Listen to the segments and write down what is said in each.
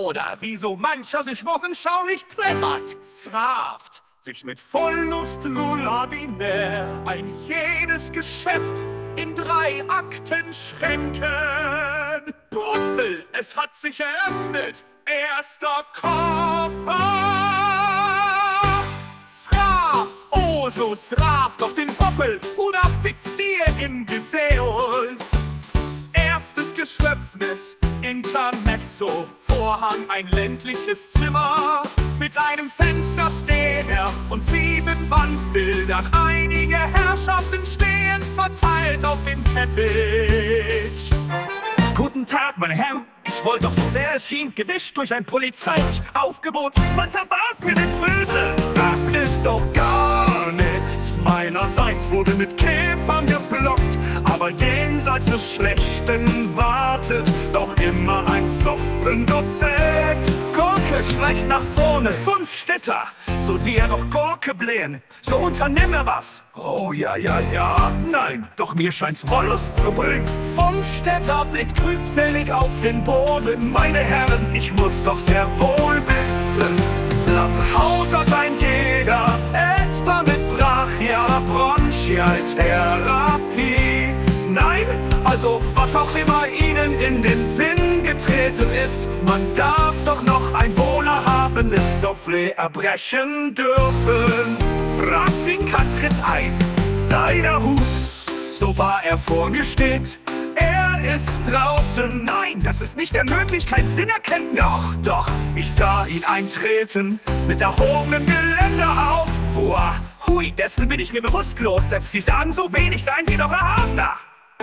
oder wie so mancher sich wochenschaulich pleppert. Straft sich mit Vollust lullabinär ein jedes Geschäft in 3 Akten schränken. Brutzel, es hat sich eröffnet, erster Koffer. Straf, oh so straf doch den Poppel oder fix dir im Gesäß. Erstes Geschöpfnis, Intermezzo, Vorhang ein ländliches Zimmer mit einem Fenstersteher und 7 Wandbildern. Einige Herrschaften stehen verteilt auf dem Teppich. Guten Tag, mein Herr. Ich wollte doch so sehr erschien, gewischt durch ein polizeilich Aufgebot. Man verwarf mir den Böse. Das ist doch gar nicht. Meinerseits wurde mit Käfern geblockt, aber jenseits des Schlechten wartet doch immer ein Suppendozent. Gurke schleicht nach vorne, 5 Städter. So sieh er doch Gurke blähen. So unternimm er was. Oh ja, ja, ja. Nein, doch mir scheint's Wollust zu bringen. 5 Städter blickt trübselig auf den Boden. Meine Herren, ich muss doch sehr wohl bitten. Flammenhausert ein Jäger, etwa mit Bronchialtherapie. Nein, also was auch immer Ihnen in den Sinn getreten ist, man darf doch noch ein wohlerhabenes Soufflé erbrechen dürfen. Ratzinka tritt ein, Seiderhut, so war er vorgestellt. Er ist draußen, nein, das ist nicht der Möglichkeit Sinn erkennt. Doch, doch, ich sah ihn eintreten mit erhobenem Geländehaupt. Boah, hui, dessen bin ich mir bewusstlos. Sie sagen so wenig, seien Sie doch erhabener.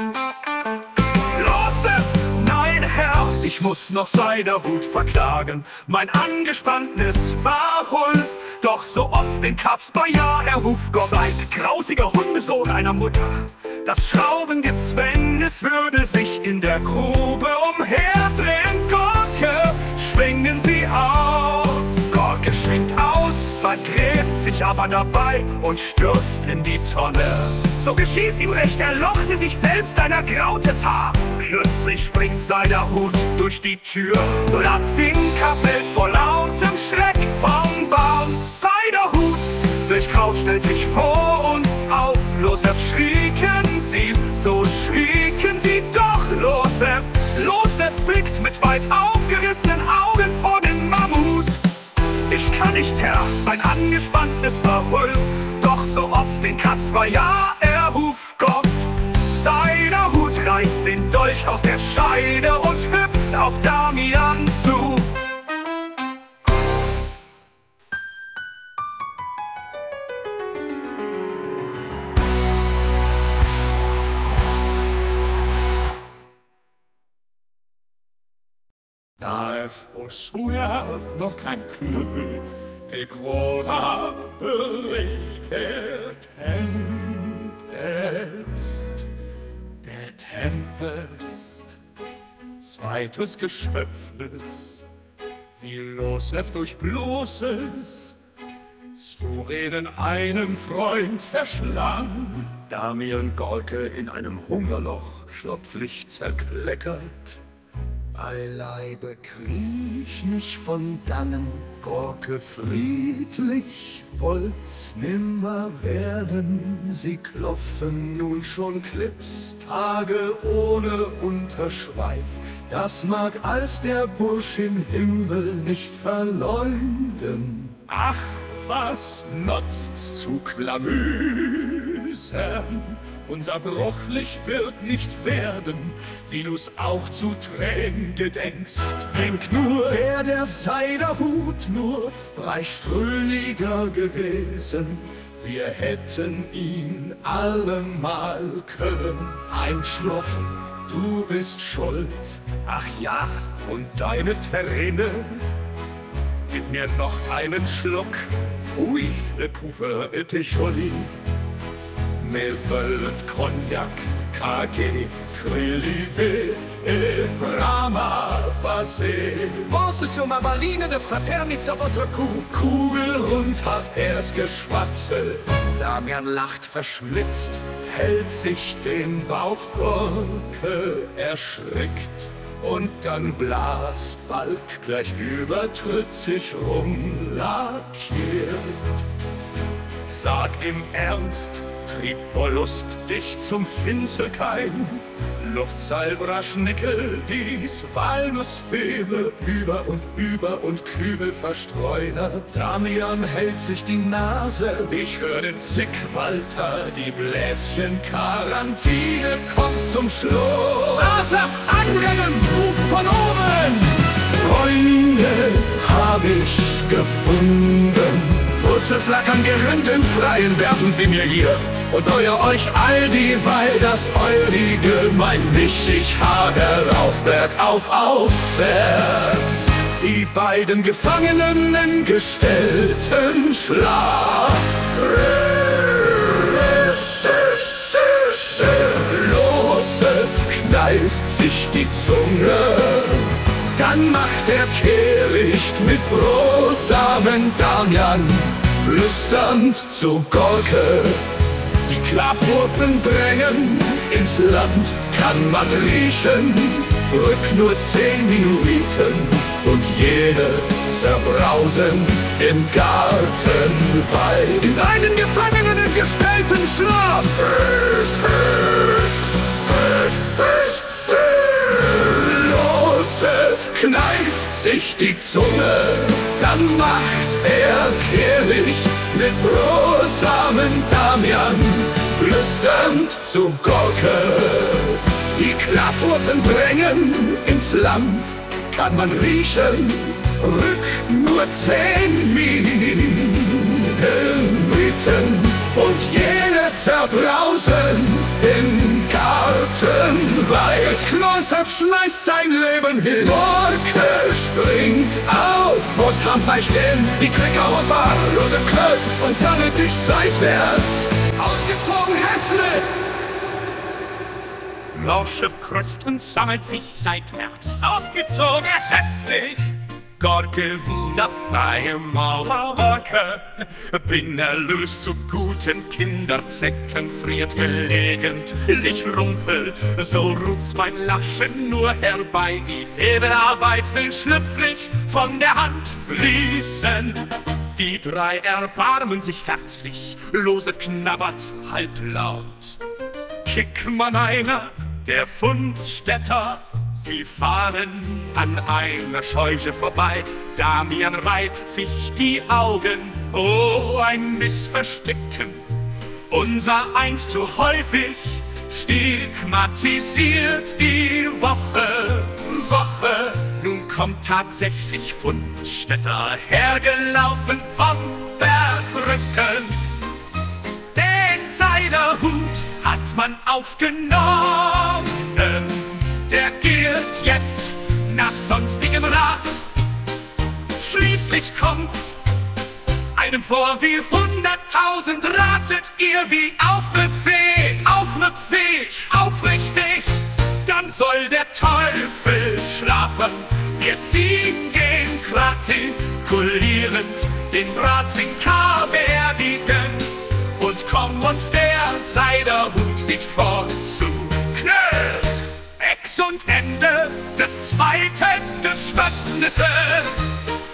Los, nein, Herr, ich muss noch Seiderhut verklagen. Mein angespanntes Verhulf, doch so oft den Kapsbayer, Herr Hufgott, seid grausiger Hundesohn einer Mutter. Das Schraubengezwänges würde sich in der Grube umherdrehen. Gurke, schwingen Sie aus. Gurke schwingt aus, vergräbt sich aber dabei und stürzt in die Tonne. So geschie's ihm recht, er lochte sich selbst ein ergrautes Haar. Plötzlich springt Seiderhut durch die Tür. Ratzinka fällt vor lautem Schreck vom Baum. Seiderhut durchkraus stellt sich vor uns auf. Losef schrieken sie, so schrieken sie doch. Losef blickt mit weit aufgerissenen Augen vor den Mammut. Ich kann nicht, Herr, mein angespanntes Verwulf, doch so oft den Kasper, ja, er Hufgott. Seiderhut reißt den Dolch aus der Scheide und hüpft auf Damian zu. Noch kein Glück, ich wohl habe ich der Tempest, zweites Geschöpfnis, wie Losef durch bloßes zu reden einen Freund verschlang. Damian Gurke in einem Hungerloch schlopflich zerkleckert. Beileibe kriech mich von dannen, Gurke friedlich wollt's nimmer werden. Sie klopfen nun schon Clips, Tage ohne Unterschweif. Das mag als der Bursch im Himmel nicht verleumden. Ach, was nutzt's zu klamüsern? Unser Bruchlicht wird nicht werden, wie du's auch zu Tränen gedenkst. Denk nur, wär der Seiderhut nur breichströhniger gewesen, wir hätten ihn allemal können einschloffen. Du bist schuld, ach ja, und deine Träne. Gib mir noch einen Schluck, ui, le Pufe, Ticholin. Mehlvöllet, Cognac, KG, Krilive, Brahma, Passé. Was ist uma Maline de Fraternitza votre Kuh? Kugelrund hat er's geschwatzelt. Damian lacht verschmitzt, hält sich den Bauch. Gurke erschrickt und dann Blasbalg gleich übertritt sich rumlackiert. Sag im Ernst, trieb Wollust dich zum Finselkeim? Luftseilbraschnickel, dies Walnussfebe, über und Kübel verstreuner. Damian hält sich die Nase, ich hör den Zickwalter, die Bläschen Quarantine kommt zum Schluss. Saß auf Anrennen, ruft von oben, Freunde hab ich gefunden. Wurzelflackern gerinnt im Freien, werfen sie mir hier und euch all dieweil das Eurige, mein Wichtig hager auf, bergauf, aufwärts. Die beiden Gefangenen in gestellten Schlaf. Josef kneift sich die Zunge, dann macht er Kehricht mit Brosamen. Damian flüsternd zu Gorke, die Klavurpen drängen ins Land, kann man riechen, rück nur 10 Minuten und jene zerbrausen im Gartenwald. In seinen Gefangenen im gestellten Schlaf. Josef kneift sich die Zunge, dann macht er Kehricht mit Brosamen. Damian flüsternd zu Gorke, die Klavurpen drängen ins Land, kann man riechen, rück nur 10 Minuten und jene zerbrausen im Gartenwald. Josef schmeißt sein Leben hin, Gorke springt auf, muss Hamsei stehen, die Klickerhofer, Josef Klöß und sammelt sich seitwärts, ausgezogen hässlich. Josef kreuzt und sammelt sich seitwärts, ausgezogen hässlich. Gorke wieder frei im Mauerwerke, bin erlöst zu guten Kinderzecken, friert gelegentlich Rumpel, so ruft's mein Laschen nur herbei, die Hebelarbeit will schlüpfrig von der Hand fließen. Die drei erbarmen sich herzlich, Josef knabbert halblaut. Kickmann einer, der Fundstätter, sie fahren an einer Scheuche vorbei. Damian reibt sich die Augen, oh, ein Missverstecken. Unser eins zu häufig stigmatisiert die Woche. Nun kommt tatsächlich Fundstätter hergelaufen vom Bergrücken. Den Seiderhut hat man aufgenommen, der gilt jetzt nach sonstigem Rat. Schließlich kommt's einem vor wie 100.000, ratet ihr wie aufmüpfig, aufrichtig. Dann soll der Teufel schlafen, wir ziehen gehen gratulierend den Bratzingkar beerdigen und kommen uns der Seiderhut nicht vorzuknallt. Ex und Ende des zweiten Geständnisses.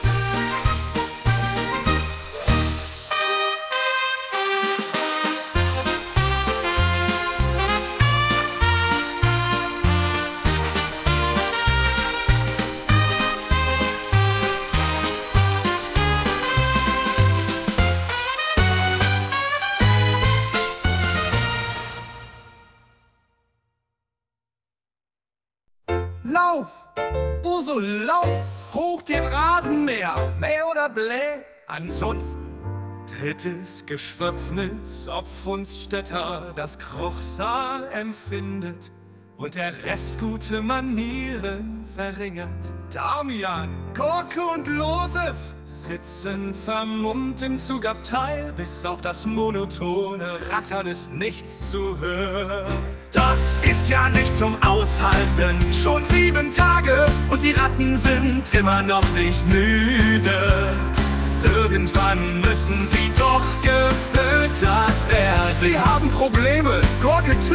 Lauf, Uso, lauf, hoch den Rasenmäher, Mäh oder Blä. Ansonsten drittes Geschwöpfnis, ob Fundstätter das Kruchsal empfindet und der Rest gute Manieren verringert. Damian, Gorke und Josef sitzen vermummt im Zugabteil, bis auf das monotone Rattern ist nichts zu hören. Das ist ja nicht zum Aushalten, schon 7 Tage und die Ratten sind immer noch nicht müde. Irgendwann müssen sie doch gefüttert werden. Sie haben Probleme, Gorke küsst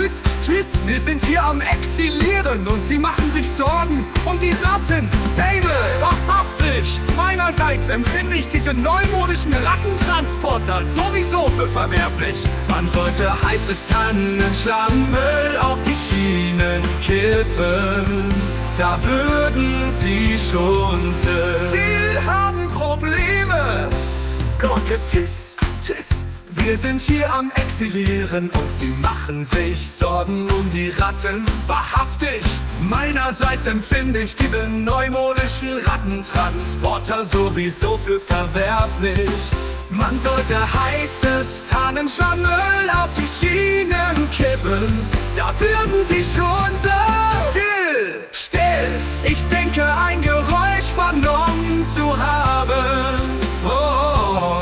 Tschüss, wir sind hier am Exilieren und sie machen sich Sorgen um die Ratten. Table, wahrhaftig! Meinerseits empfinde ich diese neumodischen Rattentransporter sowieso für verwerflich. Man sollte heißes Tannenschlammöl auf die Schienen kippen. Da würden sie schon sehen. Sie haben Probleme. Gurke, Tiss, Tiss. Wir sind hier am Exilieren und sie machen sich Sorgen um die Ratten. Wahrhaftig! Meinerseits empfinde ich diese neumodischen Rattentransporter sowieso für verwerflich. Man sollte heißes Tannenschlammöl auf die Schienen kippen. Da würden sie schon so still, still. Ich denke, ein Geräusch vernommen zu haben. Oh.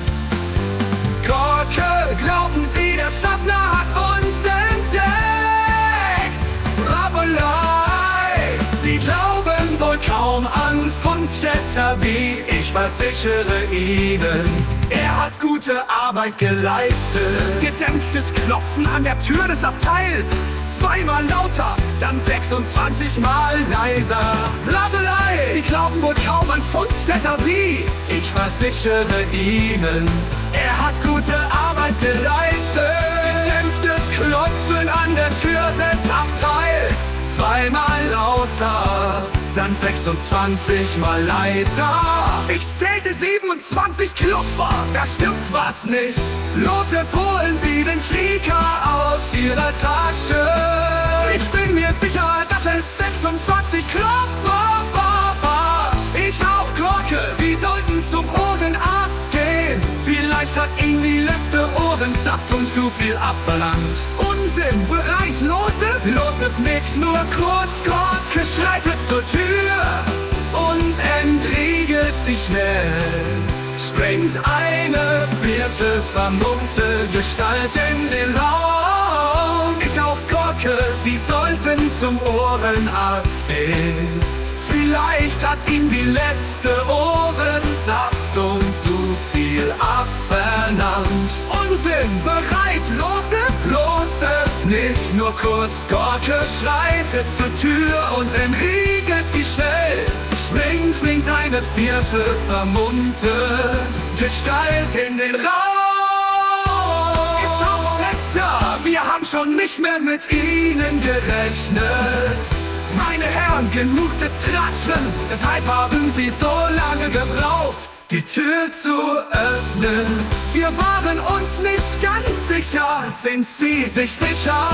Gurke, glauben Sie, der Schaffner hat uns entdeckt? Bravolei! Sie glauben wohl kaum an Fundstätter wie ich versichere Ihnen. Er hat gute Arbeit geleistet. Gedämpftes Klopfen an der Tür des Abteils. Zweimal lauter, dann 26 Mal leiser. Blablei! Sie glauben wohl kaum an Fundstätter wie ich versichere Ihnen. Er hat gute Arbeit geleistet. Gedämpftes Klopfen an der Tür des Abteils. Zweimal lauter, dann 26 Mal leiser. Ich zählte 27 Klopfer, da stimmt was nicht. Los, holen Sie den Shrieker aus Ihrer Tasche. Ich bin mir sicher, dass es 26 Klopfer war. Ich auch, Gurke, Sie sollten zum Ohrenarzt gehen. Vielleicht hat Ihnen die letzte Ohrenzapfung zu viel abverlangt. Unsinn, bereit, Losef? Losef nickt nur kurz, Gurke schreitet zur Tür und entriegelt sie schnell. Springt eine vierte vermummte Gestalt in den Raum. Ich auch, Gurke, Sie sollten zum Ohrenarzt gehen. Vielleicht hat ihm die letzte Ohrensaftung zu viel abverlangt. Unsinn, bereit, lose, nicht nur kurz. Gurke schreitet zur Tür und entriegelt sie schnell. Springt eine vierte vermummte Gestalt in den Raum. Ist auch Sechser, wir haben schon nicht mehr mit Ihnen gerechnet. Meine Herren, genug des Tratschens, deshalb haben Sie so lange gebraucht, die Tür zu öffnen. Wir waren uns nicht ganz sicher, sind Sie sich sicher?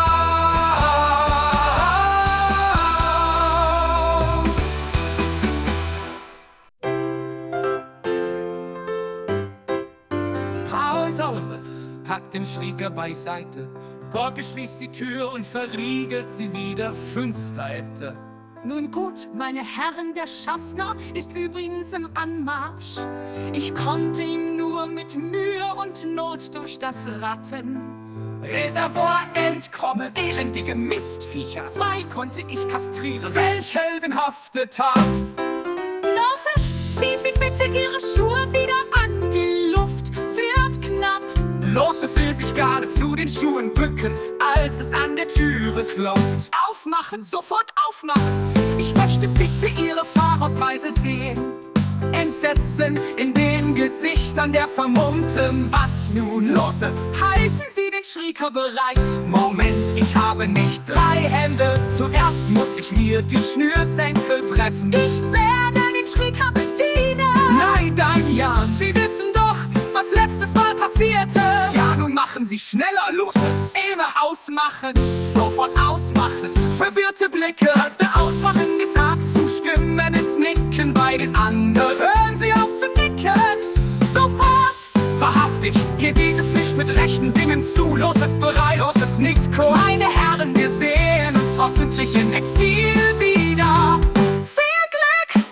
Paul Solomon packt den Shrieker beiseite. Gurke schließt die Tür und verriegelt sie wieder finster. Nun gut, meine Herren, der Schaffner ist übrigens im Anmarsch. Ich konnte ihm nur mit Mühe und Not durch das Rattenreservoir entkommen. Elendige Mistviecher. 2 konnte ich kastrieren. Welch heldenhafte Tat! Losef, ziehen Sie bitte Ihre Schuhe wieder an. Die Luft wird knapp. Losef will sich gerade zu den Schuhen bücken, als es an der Türe klopft. Aufmachen, sofort aufmachen. Ich möchte bitte Ihre Fahrausweise sehen. Entsetzen in den Gesichtern der Vermummten. Was nun, Losef? Halten Sie den Shrieker bereit. Moment, ich habe nicht 3 Hände. Zuerst muss ich mir die Schnürsenkel pressen. Ich werde den Shrieker bedienen. Nein, Damian, Sie wissen doch, was letztes Mal passierte. Ja, nun machen Sie schneller, Losef. Immer ausmachen, sofort ausmachen. Verwirrte Blicke, Ausmachen gesagt, zustimmen ist Nicken bei den anderen. hören Sie auf zu nicken. Sofort. Wahrhaftig, hier geht es nicht mit rechten Dingen zu. Losef bereit, Losef nickt kurz. Meine Herren, wir sehen uns hoffentlich im Exil wieder. Viel Glück!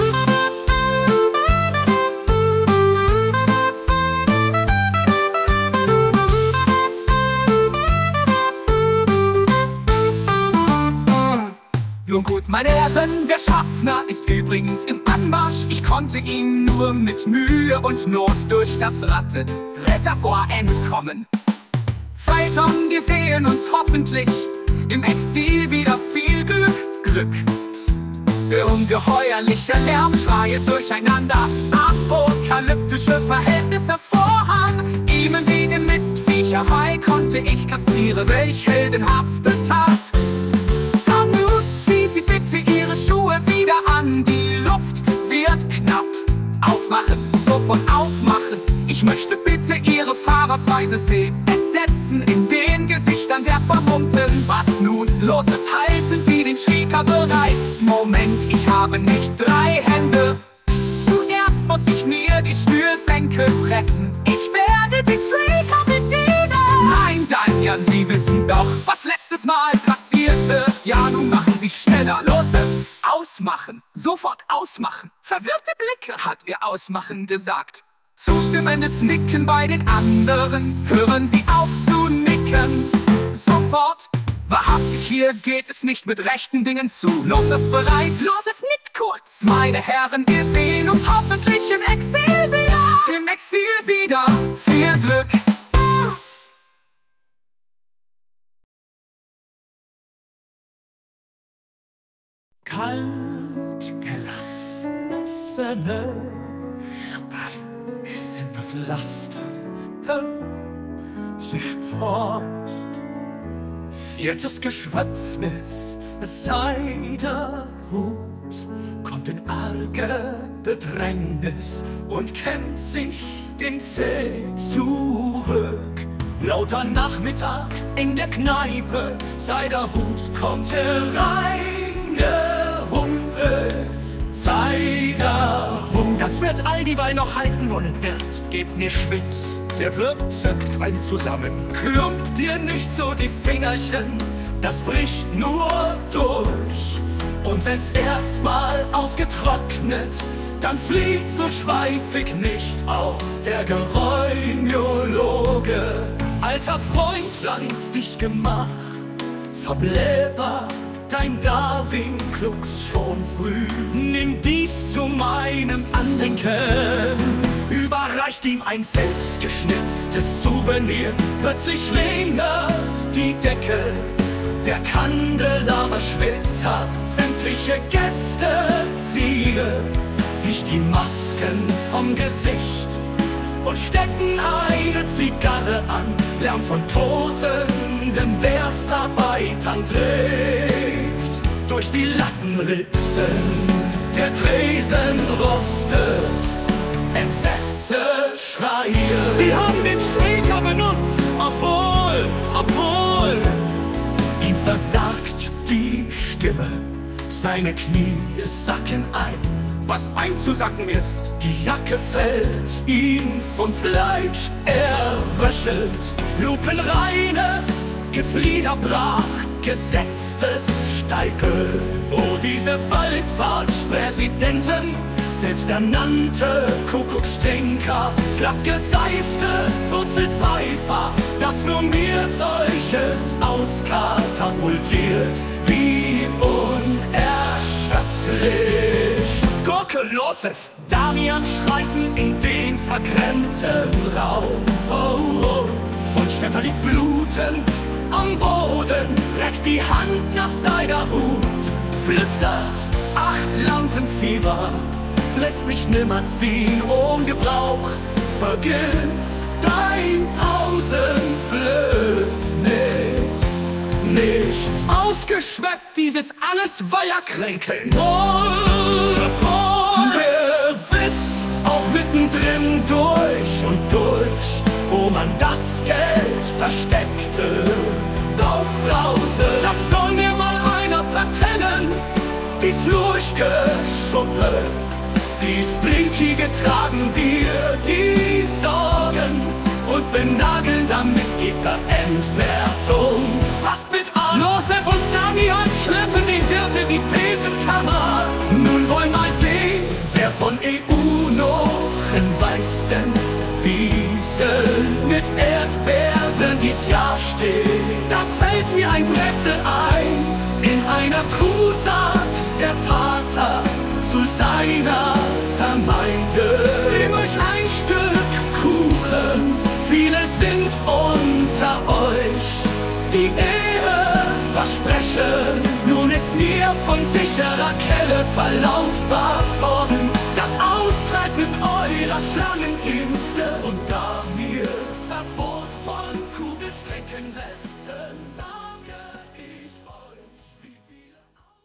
Nun gut, meine Herren, der Schaffner ist übrigens im Anmarsch. Ich konnte ihm nur mit Mühe und Not durch das Rattenreservoir entkommen. Falls Eltern, wir sehen uns hoffentlich im Exil wieder. Viel Glück. Ungeheuerliche Lärmschreie durcheinander, apokalyptische Verhältnisse Vorhang. Ihm wie dem Mistviecherei konnte ich kastriere, welch heldenhafte Tat. Tammuz, ziehen Sie bitte Ihre Schuhe wieder an, die Luft wird knapp. Aufmachen, sofort aufmachen, ich möchte bitte Ihre Fahrersweise sehen. Entsetzen in den Gesichtern der Vermummten. Was nun los ist, halten Sie den Schieker bereit. Moment, ich habe nicht 3 Hände. Zuerst muss ich mir die Schnürsenkel pressen. Ich werde den Schieker bedienen. Nein, Daniel, Sie wissen doch, was letztes Mal passierte. Ja, nun machen Sie schneller, los. Ausmachen, sofort ausmachen. Verwirrte Blicke hat Ihr Ausmachen gesagt. Zustimmendes Nicken bei den anderen. Hören Sie auf zu nicken. Sofort. Wahrhaftig, hier geht es nicht mit rechten Dingen zu. Josef bereit, Josef nickt kurz. Meine Herren, wir sehen uns hoffentlich im Exil wieder. Im Exil wieder. Viel Glück. Kalt gelassene sind bepflastert sich fort. 4. Geschwätznis, Seiderhut kommt in arge Bedrängnis und kennt sich den Zeh zurück. Lauter Nachmittag in der Kneipe, Seiderhut kommt hereingehumpelt. Seiderhut, das wird all dieweil noch halten wollen wird. Gebt mir Schwips. Der Wirt zückt ein zusammen. Klumpt dir nicht so die Fingerchen, das bricht nur durch. Und wenn's erstmal ausgetrocknet, dann flieht so schweifig nicht auch der Geräumiologe. Alter Freund, pflanz dich Gemach, verbläber dein Darwin-Klux schon früh. Nimm dies zu meinem Andenken. Überreicht ihm ein selbstgeschnitztes Souvenir. Plötzlich schlingert die Decke, der Kandelaber schwittert. Sämtliche Gäste ziehen sich die Masken vom Gesicht und stecken eine Zigarre an. Lärm von tosendem Werftarbeitern trägt durch die Lattenritzen. Der Tresen rostet, Entsetze schreie. Sie haben den Schläger benutzt, obwohl ihm versagt die Stimme. Seine Knie sacken ein, was einzusacken ist. Die Jacke fällt ihm vom Fleisch, er röchelt. Lupenreines Geflieder brach, gesetztes Steikel. Oh, diese Wallfahrtspräsidenten, selbsternannte Kuckucksstinker, glattgeseifte Wurzelpfeifer, dass nur mir solches auskatapultiert, wie unerschöpflich. Gurke Josef, Damian schreiten in den verkrempten Raum. Oh, oh. Von Städter liegt blutend am Boden, reckt die Hand nach Seiderhut, flüstert, ach Lampenfieber, es lässt mich nimmer ziehen, ohn Gebrauch. Vergiss dein Pausenflößnis nicht. Ausgeschweppt dieses alles Weiherkränkeln. Wer wiss, auch mittendrin durch und durch, wo man das Geld versteckte, Aufbrause. Das soll mir mal einer vertellen, dies Lurchgeschuppe. Dies Blinkige tragen wir, die Sorgen, und benageln damit die Verentwertung. Fast mit an. Josef und Damian schleppen die Wirt in die Besenkammer. Nun wollen mal sehen, wer von EU noch weiß denn, Wiesel mit Erdbeeren dies Jahr steht. Da fällt mir ein Brezel ein, in einer Kuh sagt der Pater zu seiner Vermeinde: Nehmt euch ein Stück Kuchen, viele sind unter euch Menschen. Nun ist mir von sicherer Quelle verlautbart worden, das Austreibnis eurer Schlangendienste und da mir Verbot von Kugelstreckenreste, sage ich euch, wie viele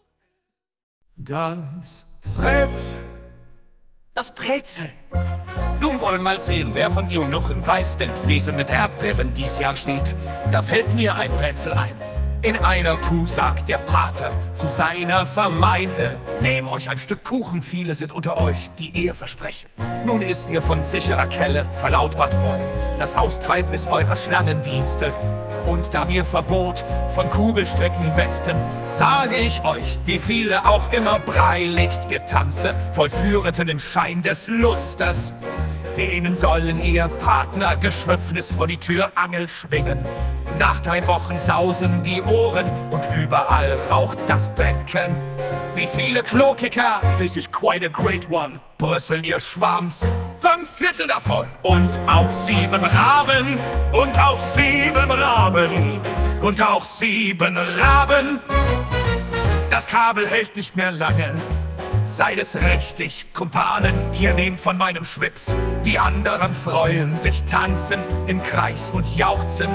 Das Brezel. Nun wollen wir mal sehen, wer von Eunuchen weiß denn, wie sie mit Erdbeeren dies Jahr steht. Da fällt mir ein Brezel ein. In einer Kuh sagt der Pater zu seiner Vermeinde: Nehmt euch ein Stück Kuchen, viele sind unter euch, die Ehe versprechen. Nun ist mir von sicherer Quelle verlautbart worden, das Austreibnis eurer Schlangendienste. Und da mir Verbot von Kugelstreckenwesten, sage ich euch, wie viele auch immer Breilichtgetanze vollführeten im Schein des Lustes. Denen sollen ihr Partnergeschwüpfnis vor die Türangel schwingen. Nach 3 Wochen sausen die Ohren und überall raucht das Becken. Wie viele Klokiker, This is quite a great one. brüsseln ihr Schwanz, 5/4 davon. Und auch 7 Raben, und auch 7 Raben, und auch 7 Raben. Das Kabel hält nicht mehr lange. Seid es richtig, Kumpanen, hier nehmt von meinem Schwips. Die anderen freuen sich, tanzen im Kreis und jauchzen.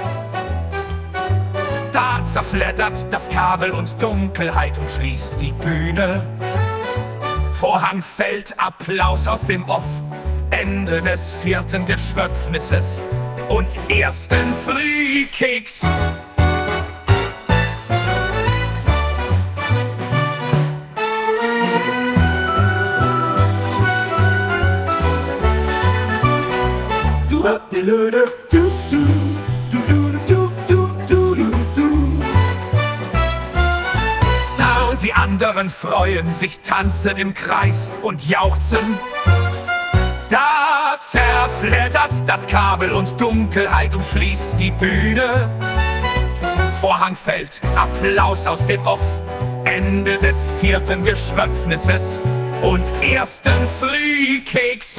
Da zerfleddert das Kabel und Dunkelheit umschließt die Bühne. Vorhang fällt, Applaus aus dem Off. Ende des 4. Geschwöpfnisses und ersten Frühkeks. Na, die anderen freuen sich, tanzen im Kreis und jauchzen. Da zerfleddert das Kabel und Dunkelheit umschließt die Bühne. Vorhang fällt, Applaus aus dem Off. Ende des 4. Geschwöpfnisses und ersten Frühkeks.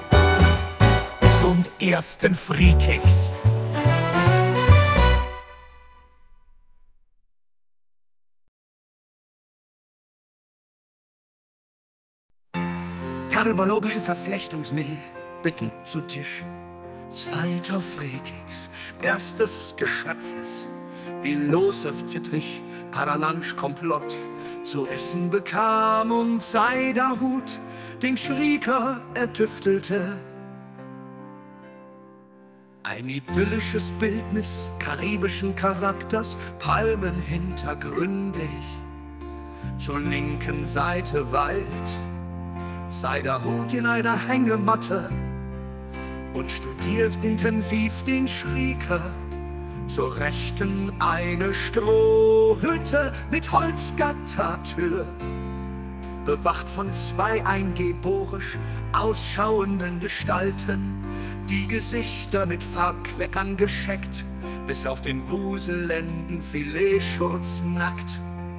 Und ersten Frühkeks. Karbologischen Verflechtungsmittel, bitten zu Tisch. 2. Frühkeks, erstes Geschöpfnis. Wie Losef zittrig, Paranansch Komplott zu essen bekam und Seiderhut den Schrieker ertüftelte. Ein idyllisches Bildnis karibischen Charakters, Palmen hintergründig. Zur linken Seite Wald, Seiderhut in einer Hängematte und studiert intensiv den Schrieker. Zur rechten eine Strohhütte mit Holzgattertür, bewacht von 2 eingeborisch ausschauenden Gestalten, die Gesichter mit Farbkleckern gescheckt, bis auf den wuselnden Filetschurz nackt.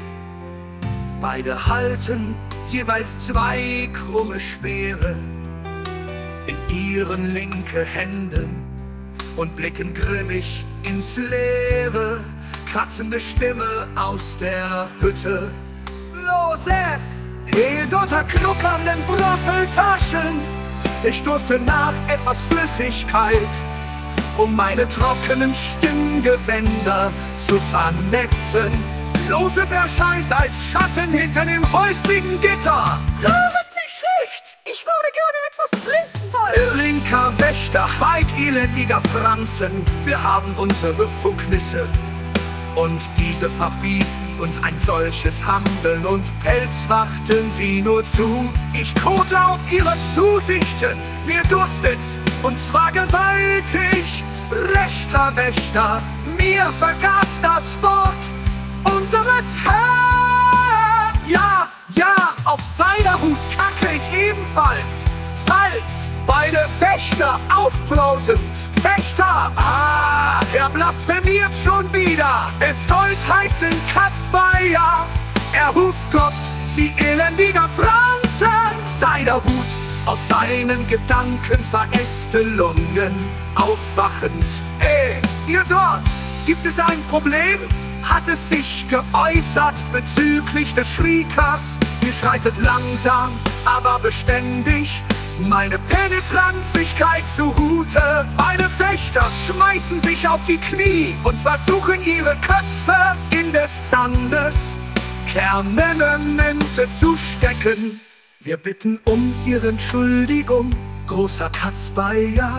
Beide halten jeweils 2 krumme Speere in ihren linke Hände und blicken grimmig ins Leere. Kratzende Stimme aus der Hütte: Losef, hebt unter knuckernden Brüsseltaschen. Ich durfte nach etwas Flüssigkeit, um meine trockenen Stimmgewänder zu vernetzen. Losef erscheint als Schatten hinter dem holzigen Gitter. Hören Sie schlecht, ich würde gerne etwas trinken wollen. Linker Wächter, Schweig, elendiger Franzen, wir haben unsere Befugnisse und diese verbieten uns ein solches Handeln und Pelz warten Sie nur zu. Ich kote auf Ihre Zusichten, mir durstet's und zwar gewaltig. Rechter Wächter, mir vergaß das Wort unseres Herrn. Ja, ja, auf Seiderhut kacke ich ebenfalls. Falls beide Wächter aufbrausend. Wächter, er blasphemiert schon wieder. Es sollt heißen Katzmeier. Er ruft Gott, Sie elendiger Franzen. Seiderhut aus seinen Gedanken Verästelungen aufwachend. Ihr dort, gibt es ein Problem? hat es sich geäußert bezüglich des Schriekers. Ihr schreitet langsam, aber beständig meine Penetranzigkeit zugute. Meine Fechter schmeißen sich auf die Knie und versuchen ihre Köpfe in des Sandes Kernelemente zu stecken. Wir bitten um ihre Entschuldigung, großer Katzbayer.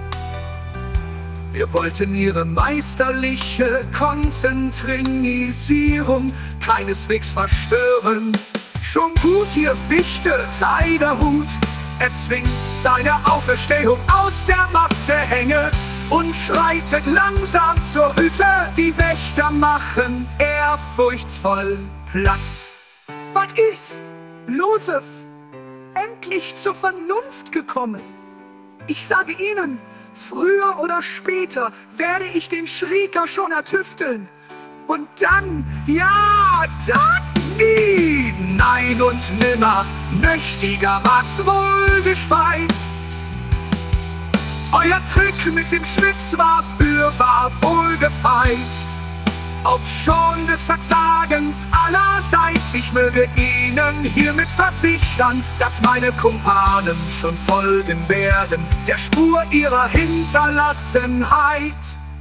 Wir wollten ihre meisterliche Konzentrisierung keineswegs verstören. Schon gut, ihr Wichte, Seiderhut. Er zwingt seine Auferstehung aus der Matte-Hänge und schreitet langsam zur Hütte. Die Wächter machen ehrfurchtsvoll Platz. Was ist, Josef? Endlich zur Vernunft gekommen. Ich sage Ihnen, früher oder später werde ich den Schrieker schon ertüfteln. Und dann, ja, dann nie, nein und nimmer, mächtiger was wohlgespeit. Euer Trick mit dem Schlitz war fürwahr wohlgefeit. Ob schon des Versagens allerseits, ich möge Ihnen hiermit versichern, dass meine Kumpanen schon folgen werden der Spur ihrer Hinterlassenheit.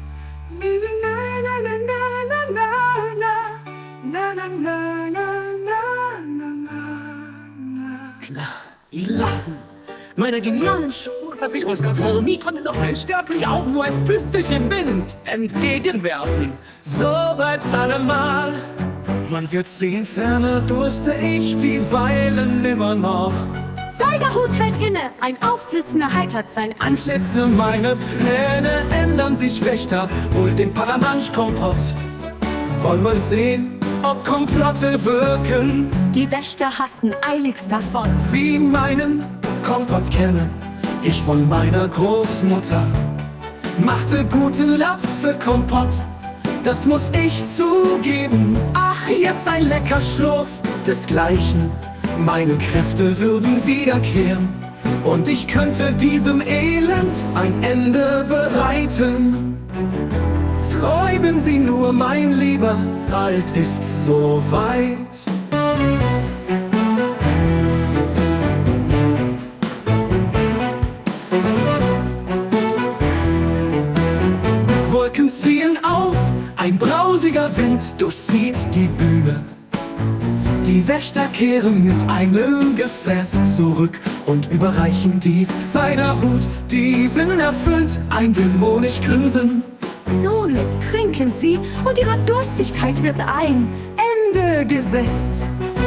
Die lachen. Meine genialen Schulverfischungsgastronomie konnte noch unsterblich auch nur ein Püstelchen Wind entgegenwerfen. So bleibt's allemal. Man wird sehen, ferner durste ich dieweil immer noch. Seiderhut hält inne, ein Aufblitzen heitert sein Antlitze, meine Pläne ändern sich Wächter, holt den Panamansch-Kompott. Wollen wir sehen, ob Komplotte wirken? Die Wächter hasten eiligst davon. Wie meinen Kompott kenne ich von meiner Großmutter. Machte guten Lapfe-Kompott, das muss ich zugeben. Ach, jetzt ein lecker Schlurf desgleichen. Meine Kräfte würden wiederkehren und ich könnte diesem Elend ein Ende bereiten. Träumen Sie nur, mein Lieber, bald ist's soweit. Wolken ziehen auf, ein brausiger Wind durchzieht die Bühne. Die Wächter kehren mit einem Gefäß zurück und überreichen dies seiner Hut. Diesen erfüllt ein dämonisch Grinsen. Nun trinken Sie und Ihrer Durstigkeit wird ein Ende gesetzt.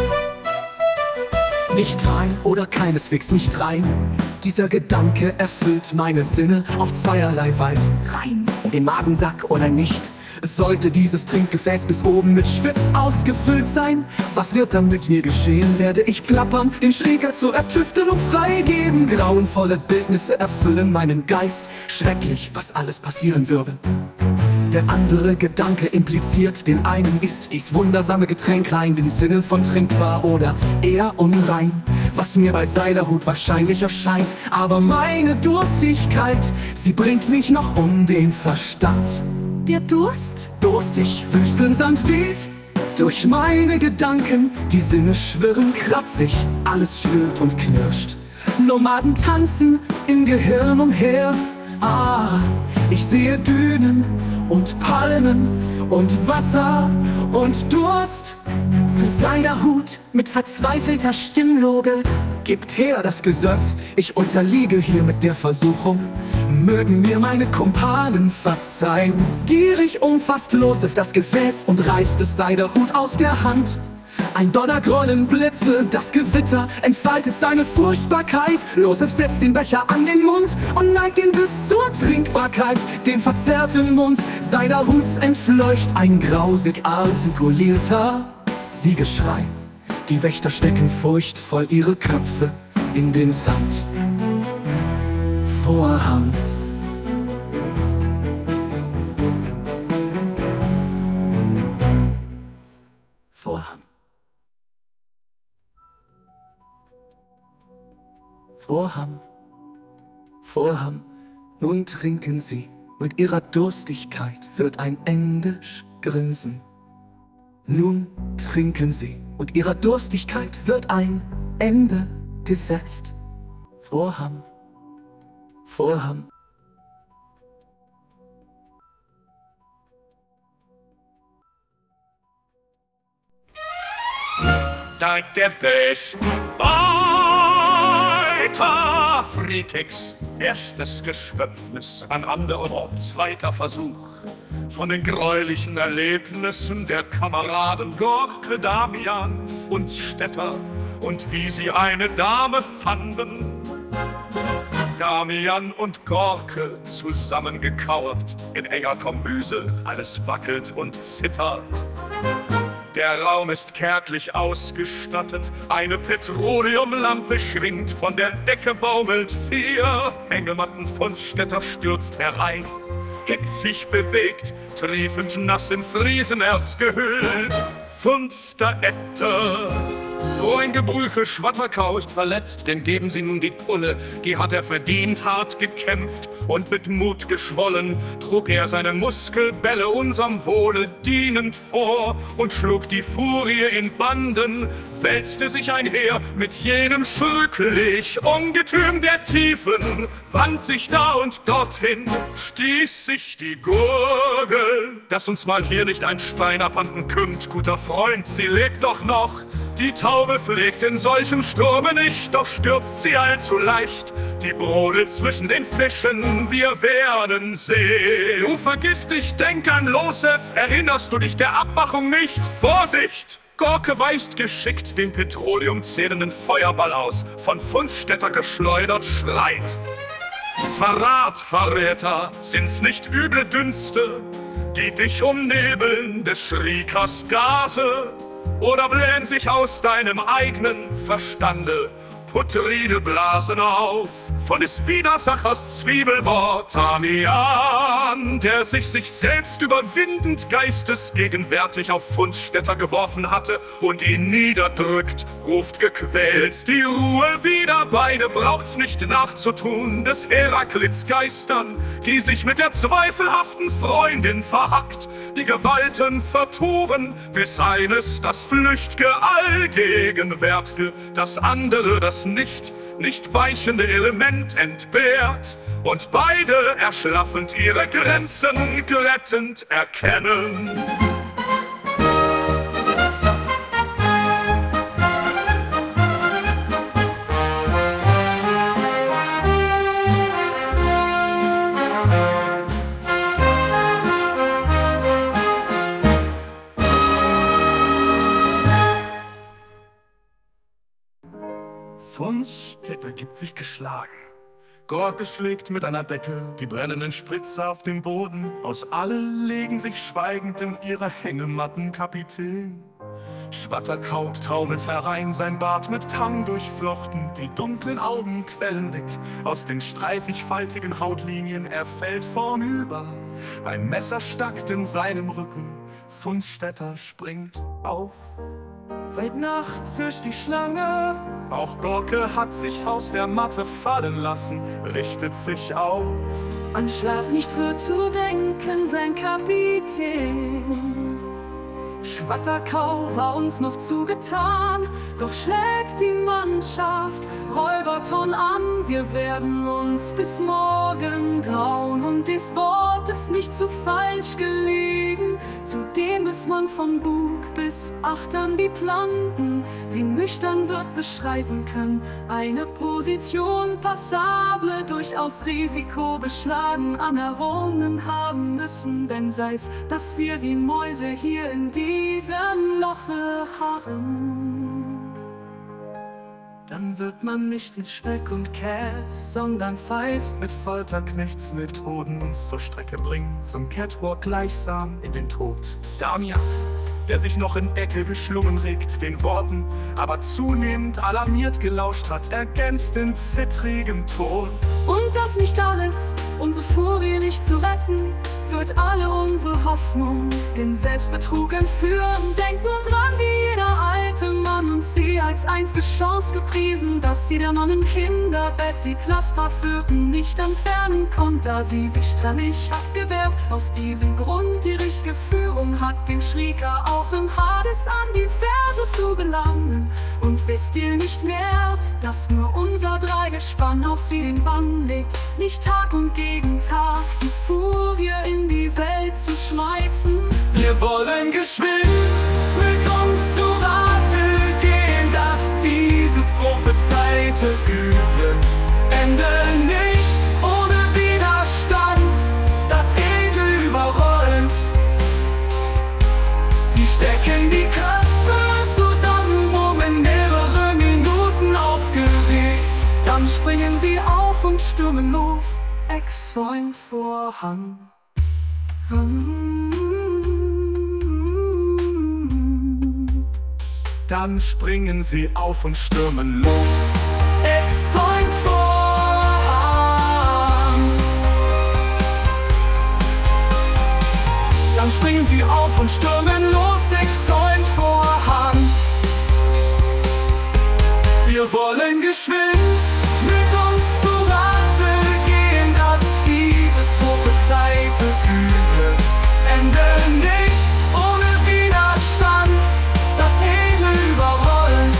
Nicht rein oder keineswegs nicht rein. Dieser Gedanke erfüllt meine Sinne auf zweierlei Weise. Rein. Den Magensack oder nicht. Sollte dieses Trinkgefäß bis oben mit Schwips ausgefüllt sein, was wird dann mit mir geschehen? Werde ich plappern, den Schrieker zur Ertüftelung freigeben? Grauenvolle Bildnisse erfüllen meinen Geist. Schrecklich, was alles passieren würde. Der andere Gedanke impliziert, den einen ist dies wundersame Getränk rein im Sinne von trinkbar oder eher unrein, was mir bei Seiderhut wahrscheinlich erscheint. Aber meine Durstigkeit, sie bringt mich noch um den Verstand. Der Durst? Durstig, Wüstensand weht durch meine Gedanken, die Sinne schwirren kratzig, alles schwirrt und knirscht. Nomaden tanzen im Gehirn umher. Ah, ich sehe Dünen und Palmen und Wasser und Durst. Zu Seiderhut mit verzweifelter Stimmloge. Gibt her das Gesöff, ich unterliege hier mit der Versuchung. Mögen mir meine Kumpanen verzeihen. Gierig umfasst Josef das Gefäß und reißt es Seiderhut aus der Hand. Ein Donnergrollen, Blitze, das Gewitter entfaltet seine Furchtbarkeit. Josef setzt den Becher an den Mund und neigt ihn bis zur Trinkbarkeit. Den verzerrten Mund Seiderhuts entfleucht ein grausig artikulierter Siegesschrei. Die Wächter stecken furchtvoll ihre Köpfe in den Sand. Vorhang. Vorhang. Vorhang. Vorhang. Nun trinken Sie, mit Ihrer Durstigkeit wird ein endisch Grinsen Nun trinken sie, und ihrer Durstigkeit wird ein Ende gesetzt. Vorhang, Vorhang. Dank der besten Beiter Freakix, erstes Geschöpfnis, an anderem Ort, zweiter Versuch. Von den gräulichen Erlebnissen der Kameraden Gorke, Damian, Funstetter und wie sie eine Dame fanden. Damian und Gorke zusammengekauert in enger Kombüse, alles wackelt und zittert. Der Raum ist kärglich ausgestattet, eine Petroleumlampe schwingt, von der Decke baumelt 4 Hängematten, Funstetter stürzt herein. Hitzig bewegt, triefend nass in Friesenerz gehüllt, Funstetter. So ein Gebrüche Schwatterkau ist verletzt, denn geben Sie nun die Pulle, die hat er verdient, hart gekämpft und mit Mut geschwollen, trug er seine Muskelbälle unserem Wohle dienend vor und schlug die Furie in Banden, wälzte sich einher mit jenem schrecklich Ungetüm der Tiefen, wand sich da und dorthin, stieß sich die Gurgel. Dass uns mal hier nicht ein Stein abhanden kümmt, guter Freund, sie lebt doch noch. Die Taube pflegt in solchem Sturme nicht, doch stürzt sie allzu leicht. Die brodelt zwischen den Fischen, wir werden sehen. Du vergisst dich, denk an Losef, erinnerst du dich der Abmachung nicht? Vorsicht! Gorke weist geschickt den petroleumzehrenden Feuerball aus, von Funstetter geschleudert schreit. Verrat, Verräter, sind's nicht üble Dünste, die dich umnebeln des Schriekers Gase? Oder blähen sich aus deinem eigenen Verstande putride Blasen auf von des Widersachers Zwiebelwort? Damian, der sich selbst überwindend geistesgegenwärtig auf Funstetter geworfen hatte und ihn niederdrückt, ruft gequält die Ruhe wieder. Beide braucht's nicht nachzutun des Heraklits Geistern, die sich mit der zweifelhaften Freundin verhackt, die Gewalten vertoren, bis eines das flücht'ge Allgegenwärt'ge, das andere das nicht weichende Element entbehrt und beide erschlaffend ihre Grenzen glättend erkennen. Funstetter gibt sich geschlagen. Gorke schlägt mit einer Decke die brennenden Spritzer auf den Boden. Aus allen legen sich schweigend in ihre Hängematten Kapitän. Schwatterkau taumelt herein, sein Bart mit Tang durchflochten, die dunklen Augen quellendick aus den streifig-faltigen Hautlinien, er fällt vornüber. Ein Messer stackt in seinem Rücken, Funstetter springt auf. Heut Nacht zischt die Schlange, auch Gorke hat sich aus der Matte fallen lassen, richtet sich auf. An Schlaf nicht wird zu denken, sein Kapitän. Schwatterkau war uns noch zugetan, doch schlägt die Mannschaft Räuberton an. Wir werden uns bis morgen grauen und dies Wort ist nicht so falsch gelegen. Zudem ist man von Bug bis Achtern die Planken, wie nüchtern wird beschreiten können. Eine Position passable, durchaus Risiko beschlagen, Aneronen haben müssen, denn sei's, dass wir wie Mäuse hier in diesem Loche harren. Dann wird man nicht mit Speck und Käse, sondern feist mit Folterknechtsmethoden uns zur Strecke bringen, zum Catwalk gleichsam in den Tod. Damian, der sich noch in Ecke geschlungen regt, den Worten aber zunehmend alarmiert gelauscht hat, ergänzt in zittrigem Ton. Und das nicht alles, unsere Furie nicht zu retten, wird alle unsere Hoffnung in Selbstbetrug entführen. Denkt nur dran, wie jeder alte hatte man und sie als einzige Chance gepriesen, dass sie der Mann im Kinderbett die Plasmafürten nicht entfernen konnte, da sie sich ständig hat gewehrt. Aus diesem Grund die richtige Führung hat den Schrieker auch im Hades an die Verse zu gelangen. Und wisst ihr nicht mehr, dass nur unser Dreigespann auf sie den Bann legt, nicht Tag und gegen Tag die Furie in die Welt zu schmeißen? Wir wollen geschwind mit uns zu Rate gehen, dass dieses prophezeite Übel Ende nicht ohne Widerstand das Edle überrollt. Sie stecken die Köpfe zusammen, in mehrere Minuten aufgeregt. Dann springen sie auf und stürmen los, ecksäumt Vorhang. Dann springen sie auf und stürmen los, ecksäumt Vorhang. Dann springen sie auf und stürmen los, ecksäumt Vorhang. Wir wollen geschwind mit uns zu Rate gehen, dass dieses prophezeite Übel Ende nicht ohne Widerstand das Edle überrollt.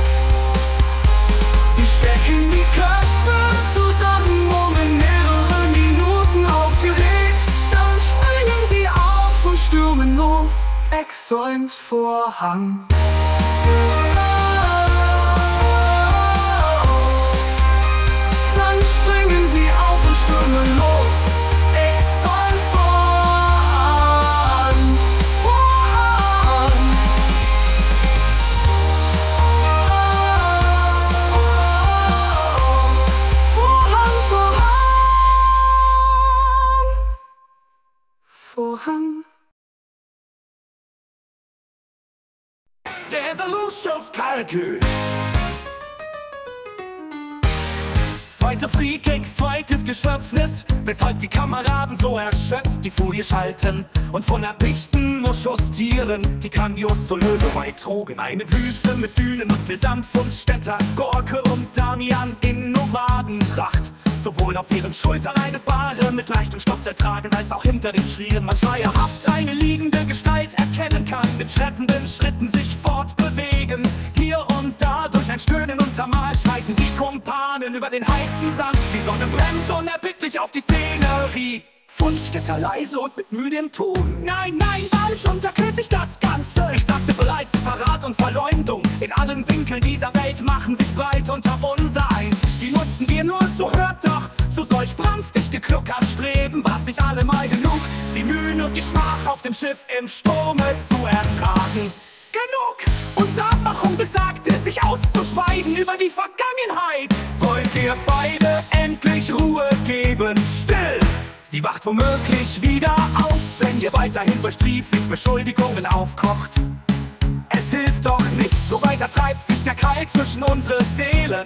Sie stecken die Köpfe zusammen, in mehrere Minuten aufgeregt. Dann springen sie auf und stürmen los, ecksäumt Vorhang. Springen sie auf und stürmen los, ecksäumt Vorhang, Vorhang. Vorhang, Vorhang, Vorhang. There's a loose of Kalkül. Zweiter Freekick, zweites Geschöpfnis, weshalb die Kameraden so erschöpft die Folie schalten und von erpichten justieren, die grandios zur Lösung beitrugen. Eine Wüste mit Dünen und viel Sandfundstädter, Gorke und Damian in Nomadentracht. Sowohl auf ihren Schultern eine Bahre mit leichtem Stoff zertragen, als auch hinter den Schrieren man schleierhaft eine liegende Gestalt erkennen kann, mit schleppenden Schritten sich fortbewegen. Hier und da durch ein Stöhnen untermalt schreiten die Kumpanen über den heißen Sand. Die Sonne brennt unerbittlich auf die Szenerie. Fundstätter leise und mit müdem Ton. Nein, nein, falsch, unterkühlt sich das Ganze. Ich sagte bereits, Verrat und Verleumdung in allen Winkeln dieser Welt machen sich breit unter unser Eins. Wie mussten wir nur, so hört doch, zu solch branddichte Klucker streben. War's nicht allemal genug, die Mühen und die Schmach auf dem Schiff im Sturme zu ertragen? Genug! Unsere Abmachung besagte, sich auszuschweigen über die Vergangenheit. Wollt ihr beide endlich Ruhe geben? Still! Sie wacht womöglich wieder auf, wenn ihr weiterhin solch triefend Beschuldigungen aufkocht. Es hilft doch nichts, so weiter treibt sich der Keil zwischen unsere Seelen.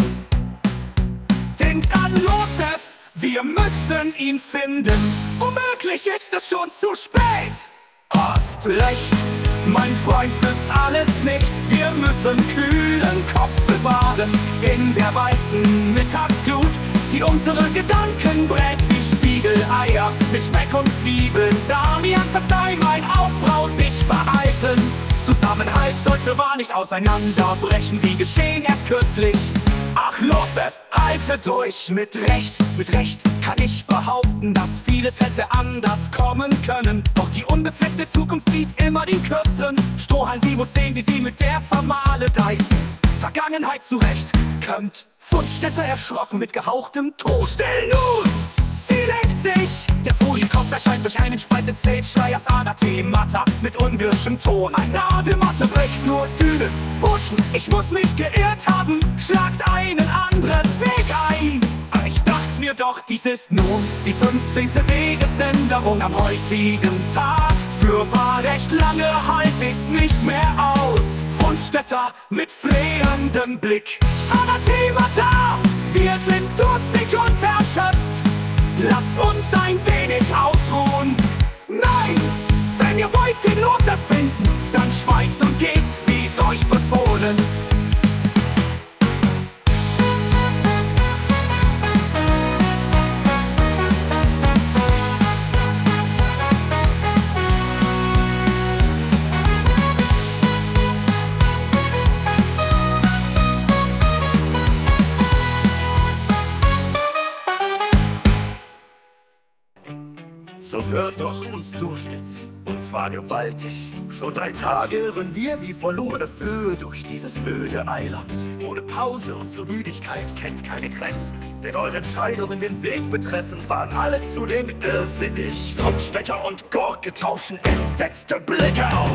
Denkt an Josef, wir müssen ihn finden. Womöglich ist es schon zu spät. Hast recht, mein Freund, nützt alles nichts. Wir müssen kühlen Kopf bewahren in der weißen Mittagsglut, die unsere Gedanken brät wie Spiegeleier mit Speck und Zwiebeln. Damian, verzeih mein Aufbraus, ich verhalten. Zusammenhalt sollte wahr nicht auseinanderbrechen, wie geschehen erst kürzlich. Ach, Josef, halte durch, mit Recht kann ich behaupten, dass vieles hätte anders kommen können. Doch die unbefleckte Zukunft zieht immer den kürzeren Strohhalm. Sie muss sehen, wie sie mit der vermaledeit Vergangenheit zurecht kömmt. Fundstätter erschrocken mit gehauchtem Ton. Still nun! Sie legt sich! Der Folienkopf erscheint durch einen Spalt des Sage-Schleiers Anathemata mit unwirschem Ton. Ein Nadematte bricht nur Dünen, Buschen. Ich muss mich geirrt haben, schlagt einen anderen Weg ein. Ich dacht's mir doch, dies ist nun die 15. Wegesänderung am heutigen Tag. Für wahr recht lange halt ich's nicht mehr aus. Fundstätter mit flehendem Blick. Anathemata, wir sind durstig und erschöpft. Lasst uns ein wenig ausruhen. Nein, wenn ihr wollt den Los erfinden, dann schweigt und geht, wie's euch befohlen. So hört doch uns durch jetzt, und zwar gewaltig. Schon 3 Tage irren wir wie verlorene Flöhe durch dieses öde Eiland. Ohne Pause, unsere Müdigkeit kennt keine Grenzen. Denn eure Entscheidungen den Weg betreffen, waren alle zudem irrsinnig. Hauptstädter und Gorke tauschen entsetzte Blicke aus.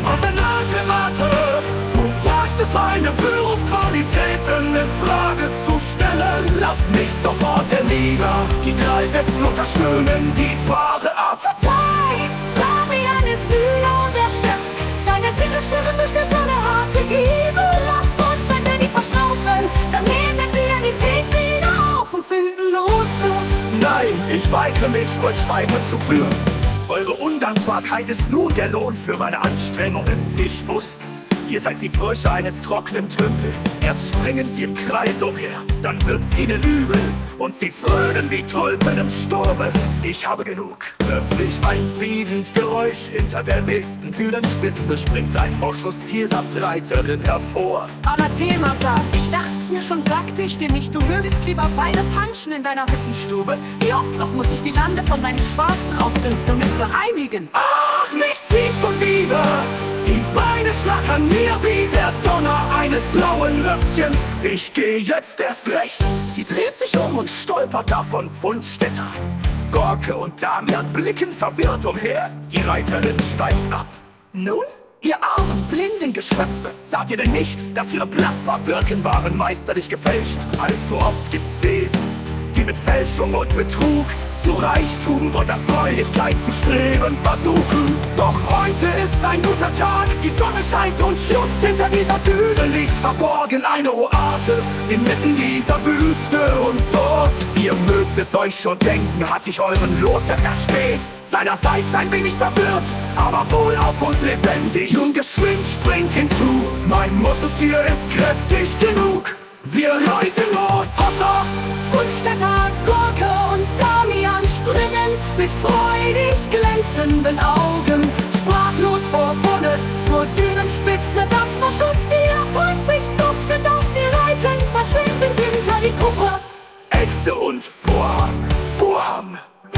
Mate, du wagst es, meine Führungsqualitäten in Frage zu stellen. Lasst mich sofort hernieder. Die 3 setzen und stöhnen die Bahre ab. Verzeiht, Damian ist müde und erschöpft. Seine Sinne schwirren durch das harte Giebel. Lasst uns ein wenig verschnaufen, dann nehmen wir den Weg wieder auf und finden Losluft. Nein, ich weigere mich, euch weiterzuführen. Eure Undankbarkeit ist nun der Lohn für meine Anstrengungen. Ich wusste's. Ihr seid wie Frösche eines trockenen Tümpels. Erst springen sie im Kreis umher, dann wird's ihnen übel und sie frönen wie Tulpen im Sturme. Ich habe genug. Plötzlich ein siedend Geräusch hinter der nächsten Düsenspitze springt ein Moschus-Tier samt Reiterin hervor. Anathemata, ich dacht's mir schon, sagte ich dir nicht, du würdest lieber Weide punchen in deiner Hüttenstube. Wie oft noch muss ich die Lande von meinen Schwarzen ausdünsten und bereinigen? Ach, nicht sie schon wieder! Die Beine schlackern mir wie der Donner eines lauen Lüftchens. Ich gehe jetzt erst recht. Sie dreht sich um und stolpert davon Fundstätter. Gorke und Damian blicken verwirrt umher. Die Reiterin steigt ab. Nun, ihr armen, blinden Geschöpfe, saht ihr denn nicht, dass ihre belastbar wirken waren meisterlich gefälscht? Allzu oft gibt's Wesen, die mit Fälschung und Betrug zu Reichtum und Erfreulichkeit zu streben versuchen. Doch heute ist ein guter Tag, die Sonne scheint und just hinter dieser Düne liegt verborgen eine Oase inmitten dieser Wüste. Und dort, ihr mögt es euch schon denken, hatte ich euren Losherr erspäht. Seinerseits ein wenig verwirrt, aber wohlauf und lebendig. Nun geschwind springt hinzu, mein Moschus-Tier ist kräftig genug. Wir reiten los, Hossa! Fundstätter, Gorke und Damian springen mit freudig glänzenden Augen. Sprachlos vor Wonne zur Dünenspitze das Moschus-Tier beugt sich duftend auf sie reiten, verschwinden hinter die Kuppe. Echse und Vorhang, Vorhang!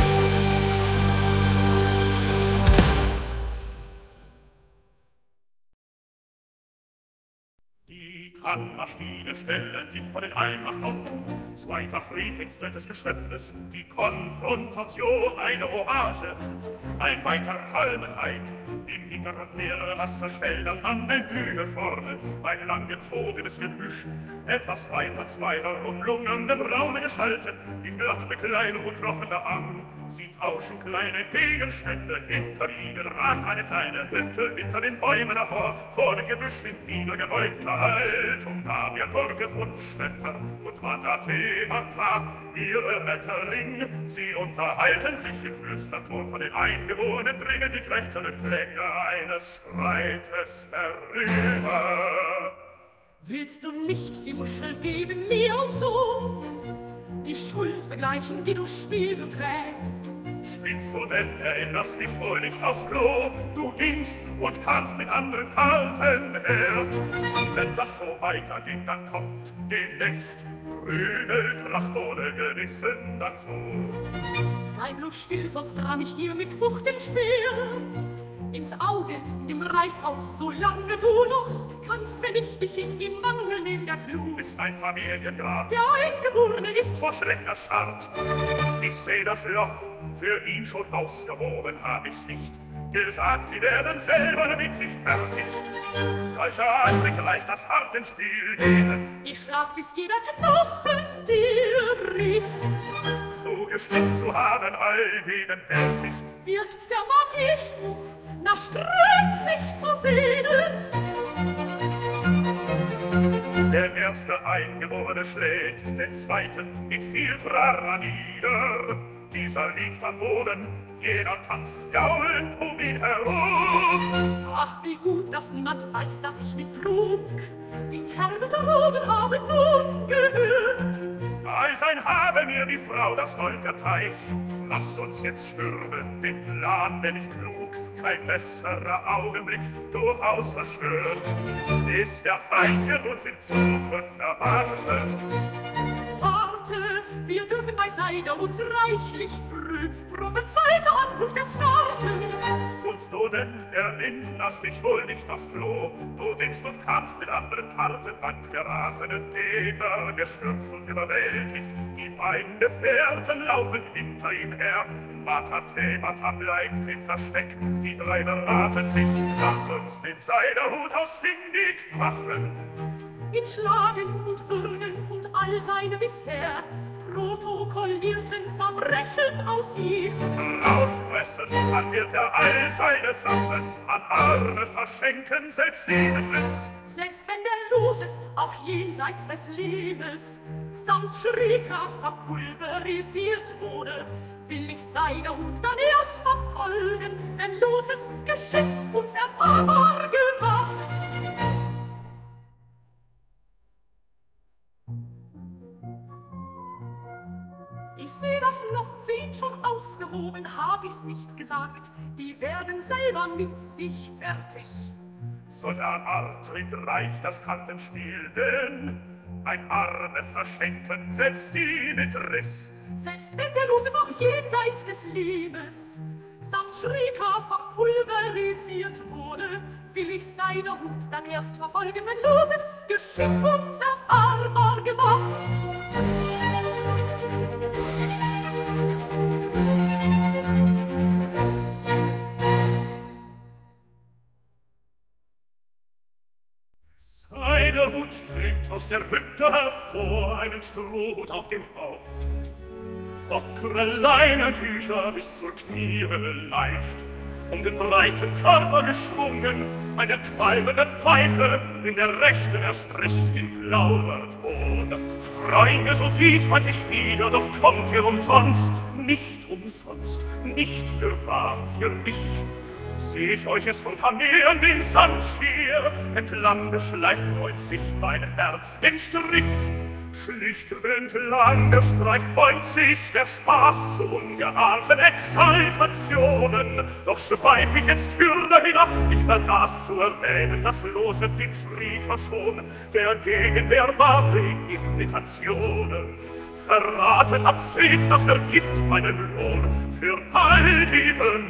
Die Kammerspiele stellen sich vor den Einmachtern. Zweiter Friedrich, drittes Geschöpfes, die Konfrontation, eine Hommage. Ein weiter Kalmenhain, im Hintergrund mehrere Wasserschwellen an der Bühne vorne. Ein langgezogenes Gebüsch, etwas weiter 2 herumlungernde braune Gestalten, die glatt bekleidung und Knochene an. Sie tauschen kleine Gegenstände, hinter ihnen ragt eine kleine Hütte hinter den Bäumen hervor, vor dem Gebüsch in niedergebeugter Haltung. Damian, Gorke, Fundstätter und Anathemata, ihre Retterin, sie unterhalten sich im Flüsterton von den Eingeborenen, dringen die krächzenden Klänge eines Streites herüber. Willst du nicht die Muschel geben mir und so, die Schuld begleichen, die du Spiegel trägst? Spinnst du denn, erinnerst dich wohl nicht aufs Klo? Du gingst und kamst mit anderen Karten her. Wenn das so weitergeht, dann kommt demnächst Prügeltracht ohne Gewissen dazu. Sei bloß still, sonst rahm ich dir mit Wucht den Speer ins Auge, dem Reißaus, solange du noch kannst, wenn ich dich in die Mangel nehm, der Clou ist ein Familiengrab. Der Eingeborene ist vor Schreck erstarrt. Ich seh das Loch, für ihn schon ausgehoben hab ich's nicht. Gesagt, sie werden selber mit sich fertig. Solcher Anblick reicht das hart ins Spiel gehen. Ich schlag, bis jeder Knochen dir bricht. Zugestimmt zu haben, allgegenwärtig. Wirkt der Magiespruch, nach streckt sich zu sehen. Der erste Eingeborene schlägt den zweiten mit viel Trara nieder. Dieser liegt am Boden, jeder tanzt jaulend um ihn herum. Ach, wie gut, dass niemand weiß, dass ich betrug. Die Kerle betrogen haben nun gehört. Als ein habe mir die Frau das Gold erteilt. Lasst uns jetzt stürmen, den Plan, wenn ich klug, kein besserer Augenblick durchaus verstört. Ist der Feind wird uns in Zukunft erwarten. Warte, wir dürfen bei Seide uns reichlich früh prophezeiter Anbruch des starten. Sollst du denn erinnerst dich wohl nicht das Floh? Du denkst und kamst mit anderen Karten an geratenen Gegner gestürzt und überwältigt. Die beiden Gefährten laufen hinter ihm her. Mata bleibt im Versteck, die drei beraten sich, lasst uns den Seiderhut ausfindig machen. Ihn schlagen und würgen und all seine bisher protokollierten Verbrechen aus ihm Auspressen, dann wird er all seine Sachen an Arme verschenken, selbst jeden Riss. Selbst wenn der Losef auch jenseits des Lebens samt Schrika verpulverisiert wurde, will ich Seiderhut dann erst verfolgen, wenn Loses Geschick uns erfahrbar gemacht. Ich seh das noch, wen schon ausgehoben, hab ich's nicht gesagt. Die werden selber mit sich fertig. Soldan Artrid reicht das Kartenspiel, denn ein Arme verschenken, selbst die mit Riss. Selbst wenn der Losef auch jenseits des Lebens samt Schrika verpulverisiert wurde, will ich Seiderhut dann erst verfolgen, wenn Loses Geschick uns erfahrbar gemacht. Seiderhut springt aus der Hütte hervor, einen Strohhut auf dem Haupt. Lockere Leinentücher bis zur Knie leicht, um den breiten Körper geschwungen, eine qualmende Pfeife, in der rechten er spricht in blauer Ton. Freunde, so sieht man sich wieder, doch kommt ihr umsonst, nicht umsonst, nicht für wahr, für mich. Seh ich euch es von Kamelen den Sand schier, entlang geschleift freut sich mein Herz den Strich. Schlicht entlang gestreift beugt sich der Spaß zu ungeahnten Exaltationen. Doch schweif ich jetzt fürder hinab, ich vergaß zu erwähnen, dass Losef den Schrieker schon der Gegenwehr war wegen Invitationen. Verraten hat seht, das ergibt meinen Lohn für all die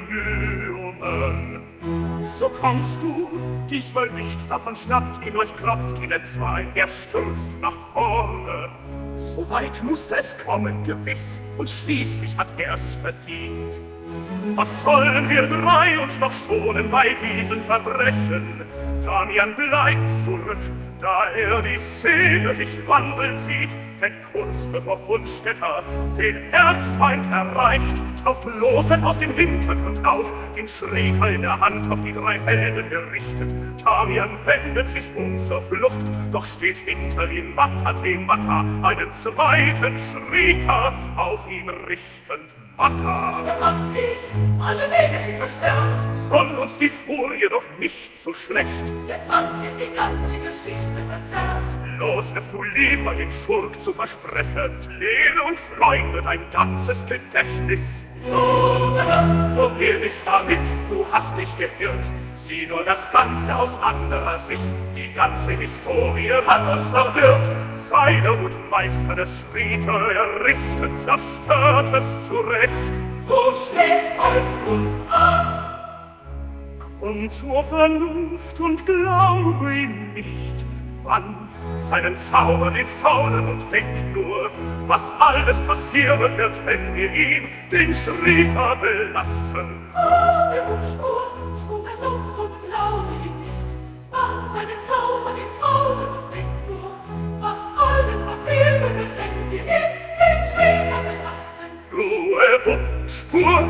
Bemühungen. So kommst du, diesmal nicht, davon schnappt ihn euch klopft ihn entzwei, er stürzt nach vorne. So weit musste es kommen, gewiss, und schließlich hat er's verdient. Was sollen wir drei uns noch schonen bei diesen Verbrechen? Damian bleibt zurück, da er die Szene sich wandeln sieht, denn kurz bevor Fundstätter den Erzfeind erreicht, taucht Losef aus dem Hintergrund auf, den Schrieker in der Hand auf die drei Helden gerichtet. Damian wendet sich zur Flucht, doch steht hinter ihm Mata, einen zweiten Schrieker auf ihn richtend. Mata! Hab ich, alle Wege sind versperrt. Soll uns die Furie doch nicht so schlecht. Jetzt hat sich die ganze Geschichte verzerrt. Losef, du lieber den Schurk zu versprechen, Lehre und Freunde dein ganzes Gedächtnis. Losef, probier dich damit, du hast dich geirrt. Sieh nur das Ganze aus anderer Sicht, die ganze Historie hat uns verwirrt. Seiderhut Meister des Schrieker errichtet Zerstörtes zurecht. So schließt euch uns an. Komm zur Vernunft und glaube ihm nicht, wann seinen Zauber den Faulen und denk nur, was alles passieren wird, wenn wir ihm den Schrieker belassen. Spur Vernunft und glaube ihm nicht, wann seinen Zauber den Faulen und denk nur, was alles passieren wird, wenn wir ihm den Schrieker belassen. Ruhe, Bub, Spur!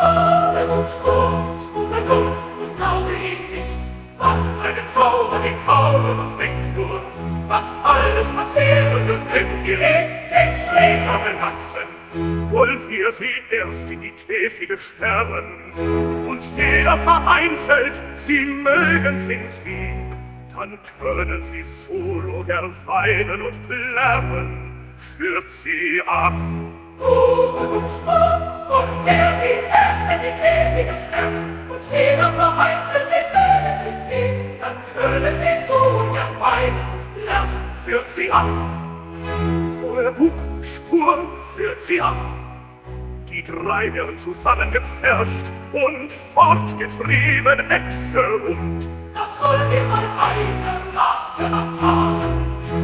Spur Vernunft und glaube ihm nicht, wann seinen Zauber den Faulen und denk nur, was alles passieren wird, wenn wir ihn den Schrieker belassen. Wollen wir sie erst in die Käfige sperren und jeder vereinzelt sie mögen sind lieb, dann können sie solo gern weinen und plärren, führt sie ab. Und Spur, wollen wir sie erst in die Käfige sperren und jeder vereinzelt sie mögen sind lieb, dann können sie solo gern weinen und plärren, führt sie ab. Ruhe, Bub, Spur, führt sie an. Die drei werden zusammengepfercht und fortgetrieben, Echse und Das soll immer eine nachgedacht haben.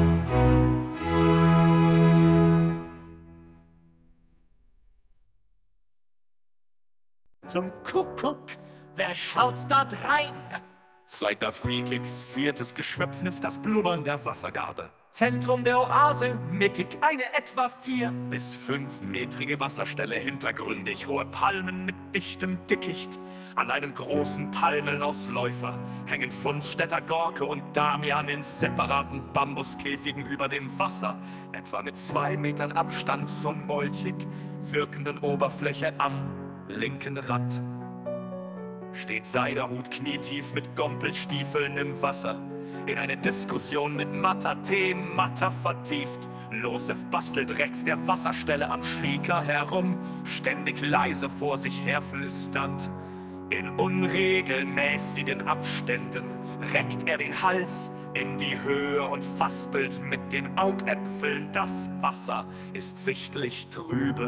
Zum Kuckuck, wer schaut's da drein? Zweiter Freekicks, viertes Geschwöpfnis, das Blubbern der Wassergabe. Zentrum der Oase, mittig eine etwa 4 bis 5-metrige Wasserstelle, hintergründig hohe Palmen mit dichtem Dickicht. An einem großen Palmenausläufer hängen Fundstätter Gorke und Damian in separaten Bambuskäfigen über dem Wasser, etwa mit 2 Metern Abstand zur molchig wirkenden Oberfläche am linken Rand. Steht Seiderhut knietief mit Gompelstiefeln im Wasser, in eine Diskussion mit Matter vertieft. Josef bastelt rechts der Wasserstelle am Schlieker herum, ständig leise vor sich herflüsternd. In unregelmäßigen Abständen reckt er den Hals in die Höhe und faspelt mit den Augäpfeln. Das Wasser ist sichtlich trübe.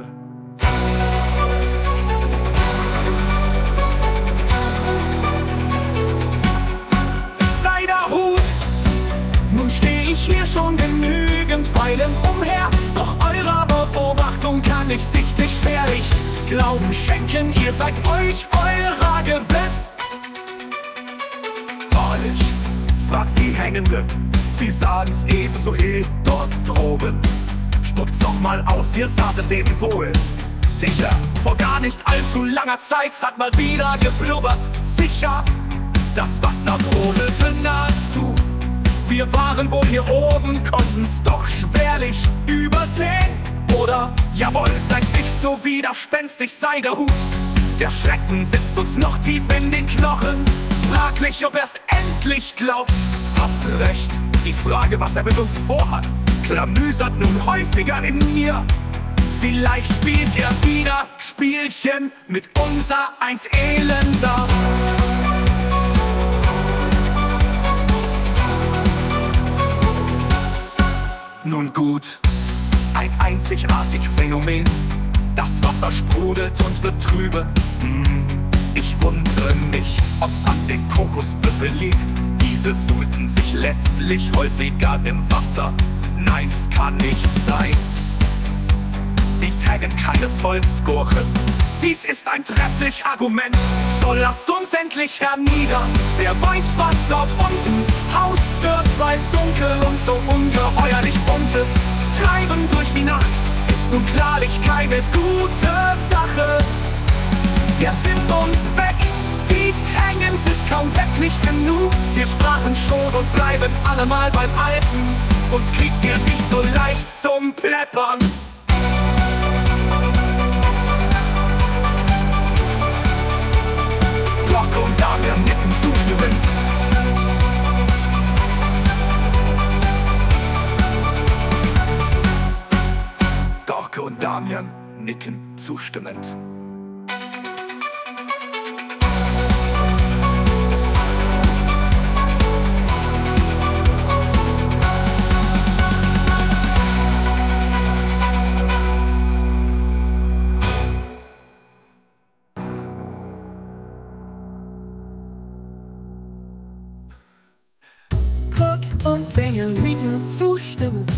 Seiderhut, nun steh ich hier schon genügend Weilen umher, doch eurer Beobachtung kann ich sichtlich schwerlich Glauben schenken, ihr seid euch eurer gewiss. Wahrlich, fragt die Hängende, sie sahen's ebenso dort droben. Spuckt's doch mal aus, ihr saht es eben wohl. Sicher, vor gar nicht allzu langer Zeit hat mal wieder geblubbert. Sicher, das Wasser brodelte nahezu. Wir waren wohl hier oben, konnten's doch schwerlich übersehen. Oder, jawohl, seid nicht so widerspenstig, Seiderhut. Der Schrecken sitzt uns noch tief in den Knochen. Fraglich, ob er's endlich glaubt. Hast recht, die Frage, was er mit uns vorhat, klamüsert nun häufiger in mir. Vielleicht spielt er wieder Spielchen mit unser eins Elender. Nun gut, ein einzigartig Phänomen. Das Wasser sprudelt und wird trübe. Ich wundere mich, ob's an den Kokosbüffel liegt. Diese suhlten sich letztlich häufiger im Wasser. Nein, es kann nicht sein. Dies hängen keine Volksgurke. Dies ist ein trefflich Argument. So lasst uns endlich hernieder. Wer weiß, was dort unten haust, wird bald dunkel und so ungeheuerlich buntes Treiben durch die Nacht ist nun klarlich keine gute Sache. Wir sind uns weg, dies Hängens ist kaum weg, nicht genug. Wir sprachen schon und bleiben allemal beim Alten. Uns kriegt ihr nicht so leicht zum Pleppern. Gorke und Damian nicken zustimmend. Gorke und Damian nicken zustimmend. Und Bengel nicken zustimmend.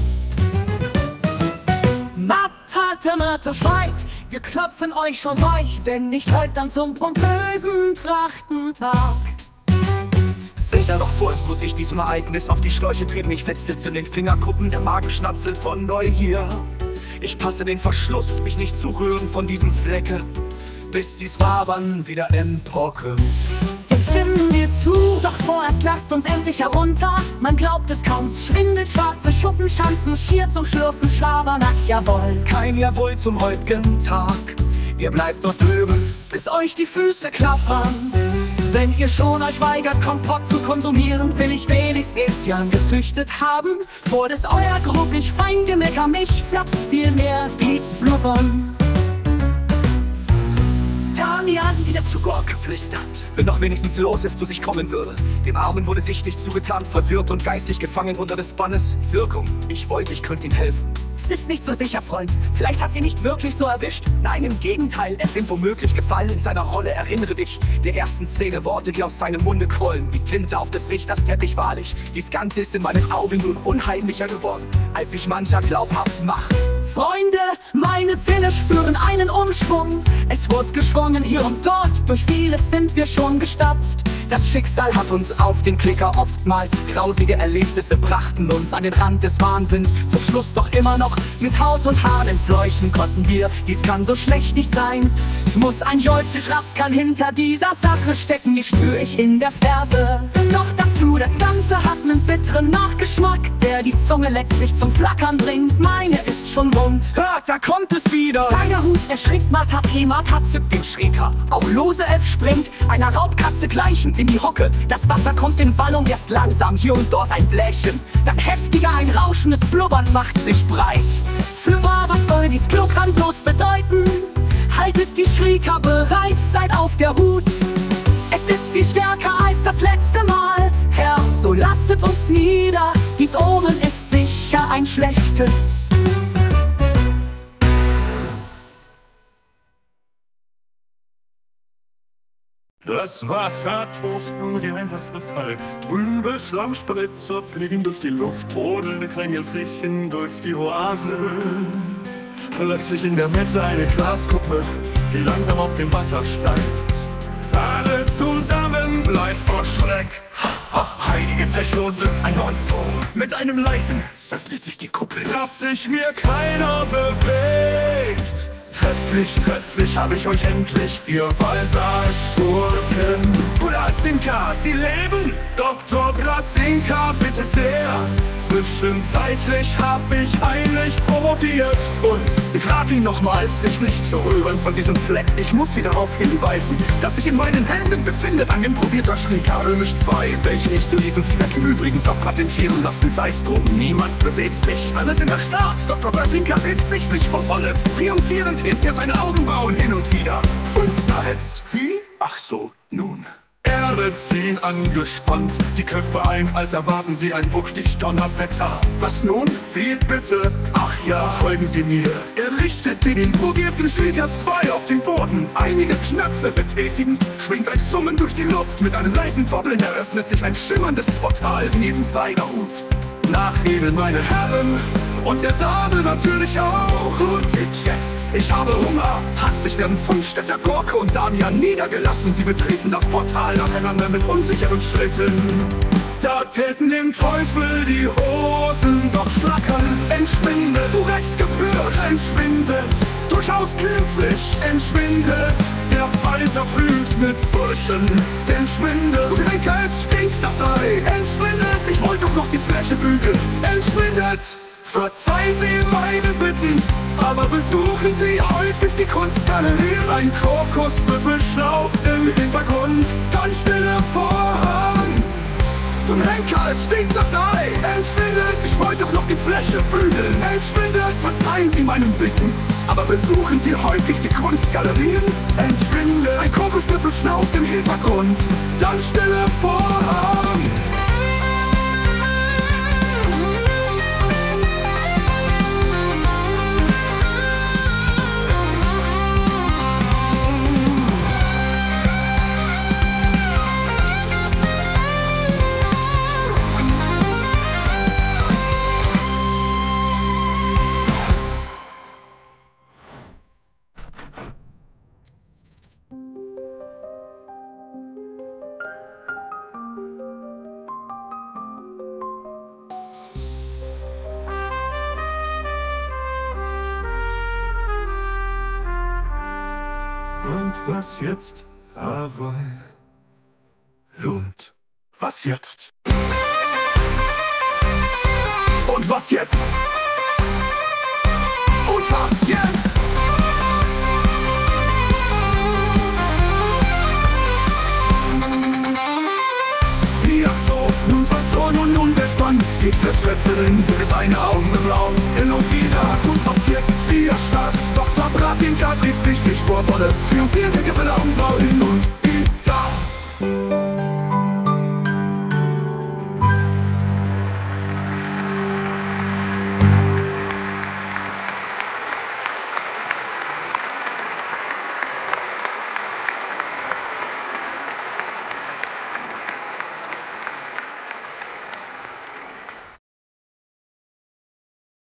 Mathe schreit, wir klopfen euch schon weich, wenn nicht heute, dann zum pompösen Trachtentag. Sicher, doch vorerst muss ich diesem Ereignis auf die Schläuche treten. Ich fettsitze in den Fingerkuppen, der Magen schnatzelt von Neugier. Ich passe den Verschluss, mich nicht zu rühren von diesem Flecke, bis dies Wabern wieder emporkommt. Dem stimmen wir zu, doch vorerst lasst uns endlich herunter. Man glaubt es kaum, es schwindelt, schwarze Schuppenschanzen, schier zum Schlürfen, Schabernack, jawohl. Kein Jawohl zum heutigen Tag, ihr bleibt dort drüben, bis euch die Füße klappern. Wenn ihr schon euch weigert, Kompott zu konsumieren, will ich wenigstens Ezian gezüchtet haben. Vor des euer gruppig Feingemecker mich flapst vielmehr dies Blubbern. Damian wieder zu Gorke flüstert, wenn doch wenigstens Josef zu sich kommen würde. Dem Armen wurde sichtlich zugetan, verwirrt und geistig gefangen unter des Bannes Wirkung. Ich wollte, ich könnte ihm helfen. ist nicht so sicher, Freund. Vielleicht hat sie nicht wirklich so erwischt. Nein, im Gegenteil, er nimmt womöglich Gefallen in seiner Rolle. Erinnere dich der ersten Szene, Worte, die aus seinem Munde quollen, wie Tinte auf des Richters Teppich. Wahrlich, dies Ganze ist in meinen Augen nun unheimlicher geworden, als sich mancher glaubhaft macht. Freunde, meine Sinne spüren einen Umschwung. Es wird geschwungen hier und dort, durch vieles sind wir schon gestapft. Das Schicksal hat uns auf den Klicker oftmals grausige Erlebnisse brachten uns an den Rand des Wahnsinns. Zum Schluss doch immer noch mit Haut und Haaren entfleuchen konnten wir. Dies kann so schlecht nicht sein. Es muss ein Jolzisch Raffkan hinter dieser Sache stecken, die spür ich in der Ferse. Noch dazu, das Ganze hat nen bitteren Nachgeschmack, der die Zunge letztlich zum Flackern bringt. Meine ist schon wund. Hört, da kommt es wieder. Seiderhut erschrickt, Mata zückt den Schreker. Auch Lose F springt, einer Raubkatze gleichend in die Hocke. Das Wasser kommt in Wallung, erst langsam, hier und dort ein Bläschen. Dann heftiger ein rauschendes Blubbern macht sich breit. Fürwahr, was soll dies Kluckern bloß bedeuten? Haltet die Schrieker bereit, seid auf der Hut. Es ist viel stärker als das letzte Mal, Herr, so lasset uns nieder. Dies Omen ist sicher ein schlechtes. Das Wasser tosten wie ein Wasserfall. Trübe Schlammspritzer fliegen durch die Luft, brodelnde Klänge sichen durch die Oase. Plötzlich in der Mitte eine Glaskuppe, die langsam auf dem Wasser steigt. Alle zusammen bleibt vor Schreck. Heilige Zerstoße, ein Monstrum. Mit einem leisen öffnet sich die Kuppel, dass sich mir keiner bewegt. Trefflich hab ich euch endlich, ihr Walser-Schurken. Bratzinka, sie leben? Dr. Bratzinka, bitte sehr. Zwischenzeitlich hab ich heimlich promoviert. Und ich rate ihn nochmals, sich nicht zu rühren von diesem Fleck. Ich muss Sie darauf hinweisen, dass sich in meinen Händen befindet ein improvierter Schrieker Römisch 2, welchen ich zu diesem Zweck übrigens auch patentieren lassen. Sei's drum, niemand bewegt sich, alles in der Start. Dr. Bratzinka hilft sich nicht vor Wolle. Triumphierend hebt er seine Augenbrauen hin und wieder. Funsterhältst. Wie? Ach so, nun. Erde ziehen angespannt die Köpfe ein, als erwarten sie ein wuchtig Donnerwetter. Was nun? Wie bitte? Ach ja, folgen Sie mir. Er richtet den improvierten Schrieker 2 auf den Boden. Einige Knöpfe betätigend, schwingt ein Summen durch die Luft. Mit einem leisen Wobbeln eröffnet sich ein schimmerndes Portal neben Seiderhut. Nachheben, meine Herren, und der Dame natürlich auch. Und ich habe Hunger. Hastig werden Fundstätter Gurke und Damian niedergelassen. Sie betreten das Portal nacheinander mit unsicheren Schritten. Da täten dem Teufel die Hosen doch schlackern. Entschwindet, zurecht gebührt, entschwindet, durchaus glimpflich entschwindet. Der Falter fühlt mit Furchen, entschwindet. Zu Henker, es stinkt das Ei, entschwindet. Ich wollte doch noch die Fläche bügeln, entschwindet. Verzeihen Sie meine Bitten, aber besuchen Sie häufig die Kunstgalerie. Ein Kokosbüffel schnauft im Hintergrund, ganz stille Vorhang. Zum Henker, es stinkt das Ei, entschwindet. Ich wollte doch noch die Fläche bügeln, entschwindet. Verzeihen Sie meinen Bitten, aber besuchen Sie häufig die Kunstgalerien, entschwindet. Ein Kokosbüffel schnauft im Hintergrund, dann stille Vorhang. Und was jetzt, aber Lund? Was jetzt? Und was jetzt? Und was jetzt? Ja so, nun was so, nun gespannt. Die Vertröpfelin mit seine Augen im Raum hin und wieder. Und was jetzt? Wir starrt. Dr. Bratzinka trifft sich nicht vor Wolle. Triumphierende Augenbrauen hin und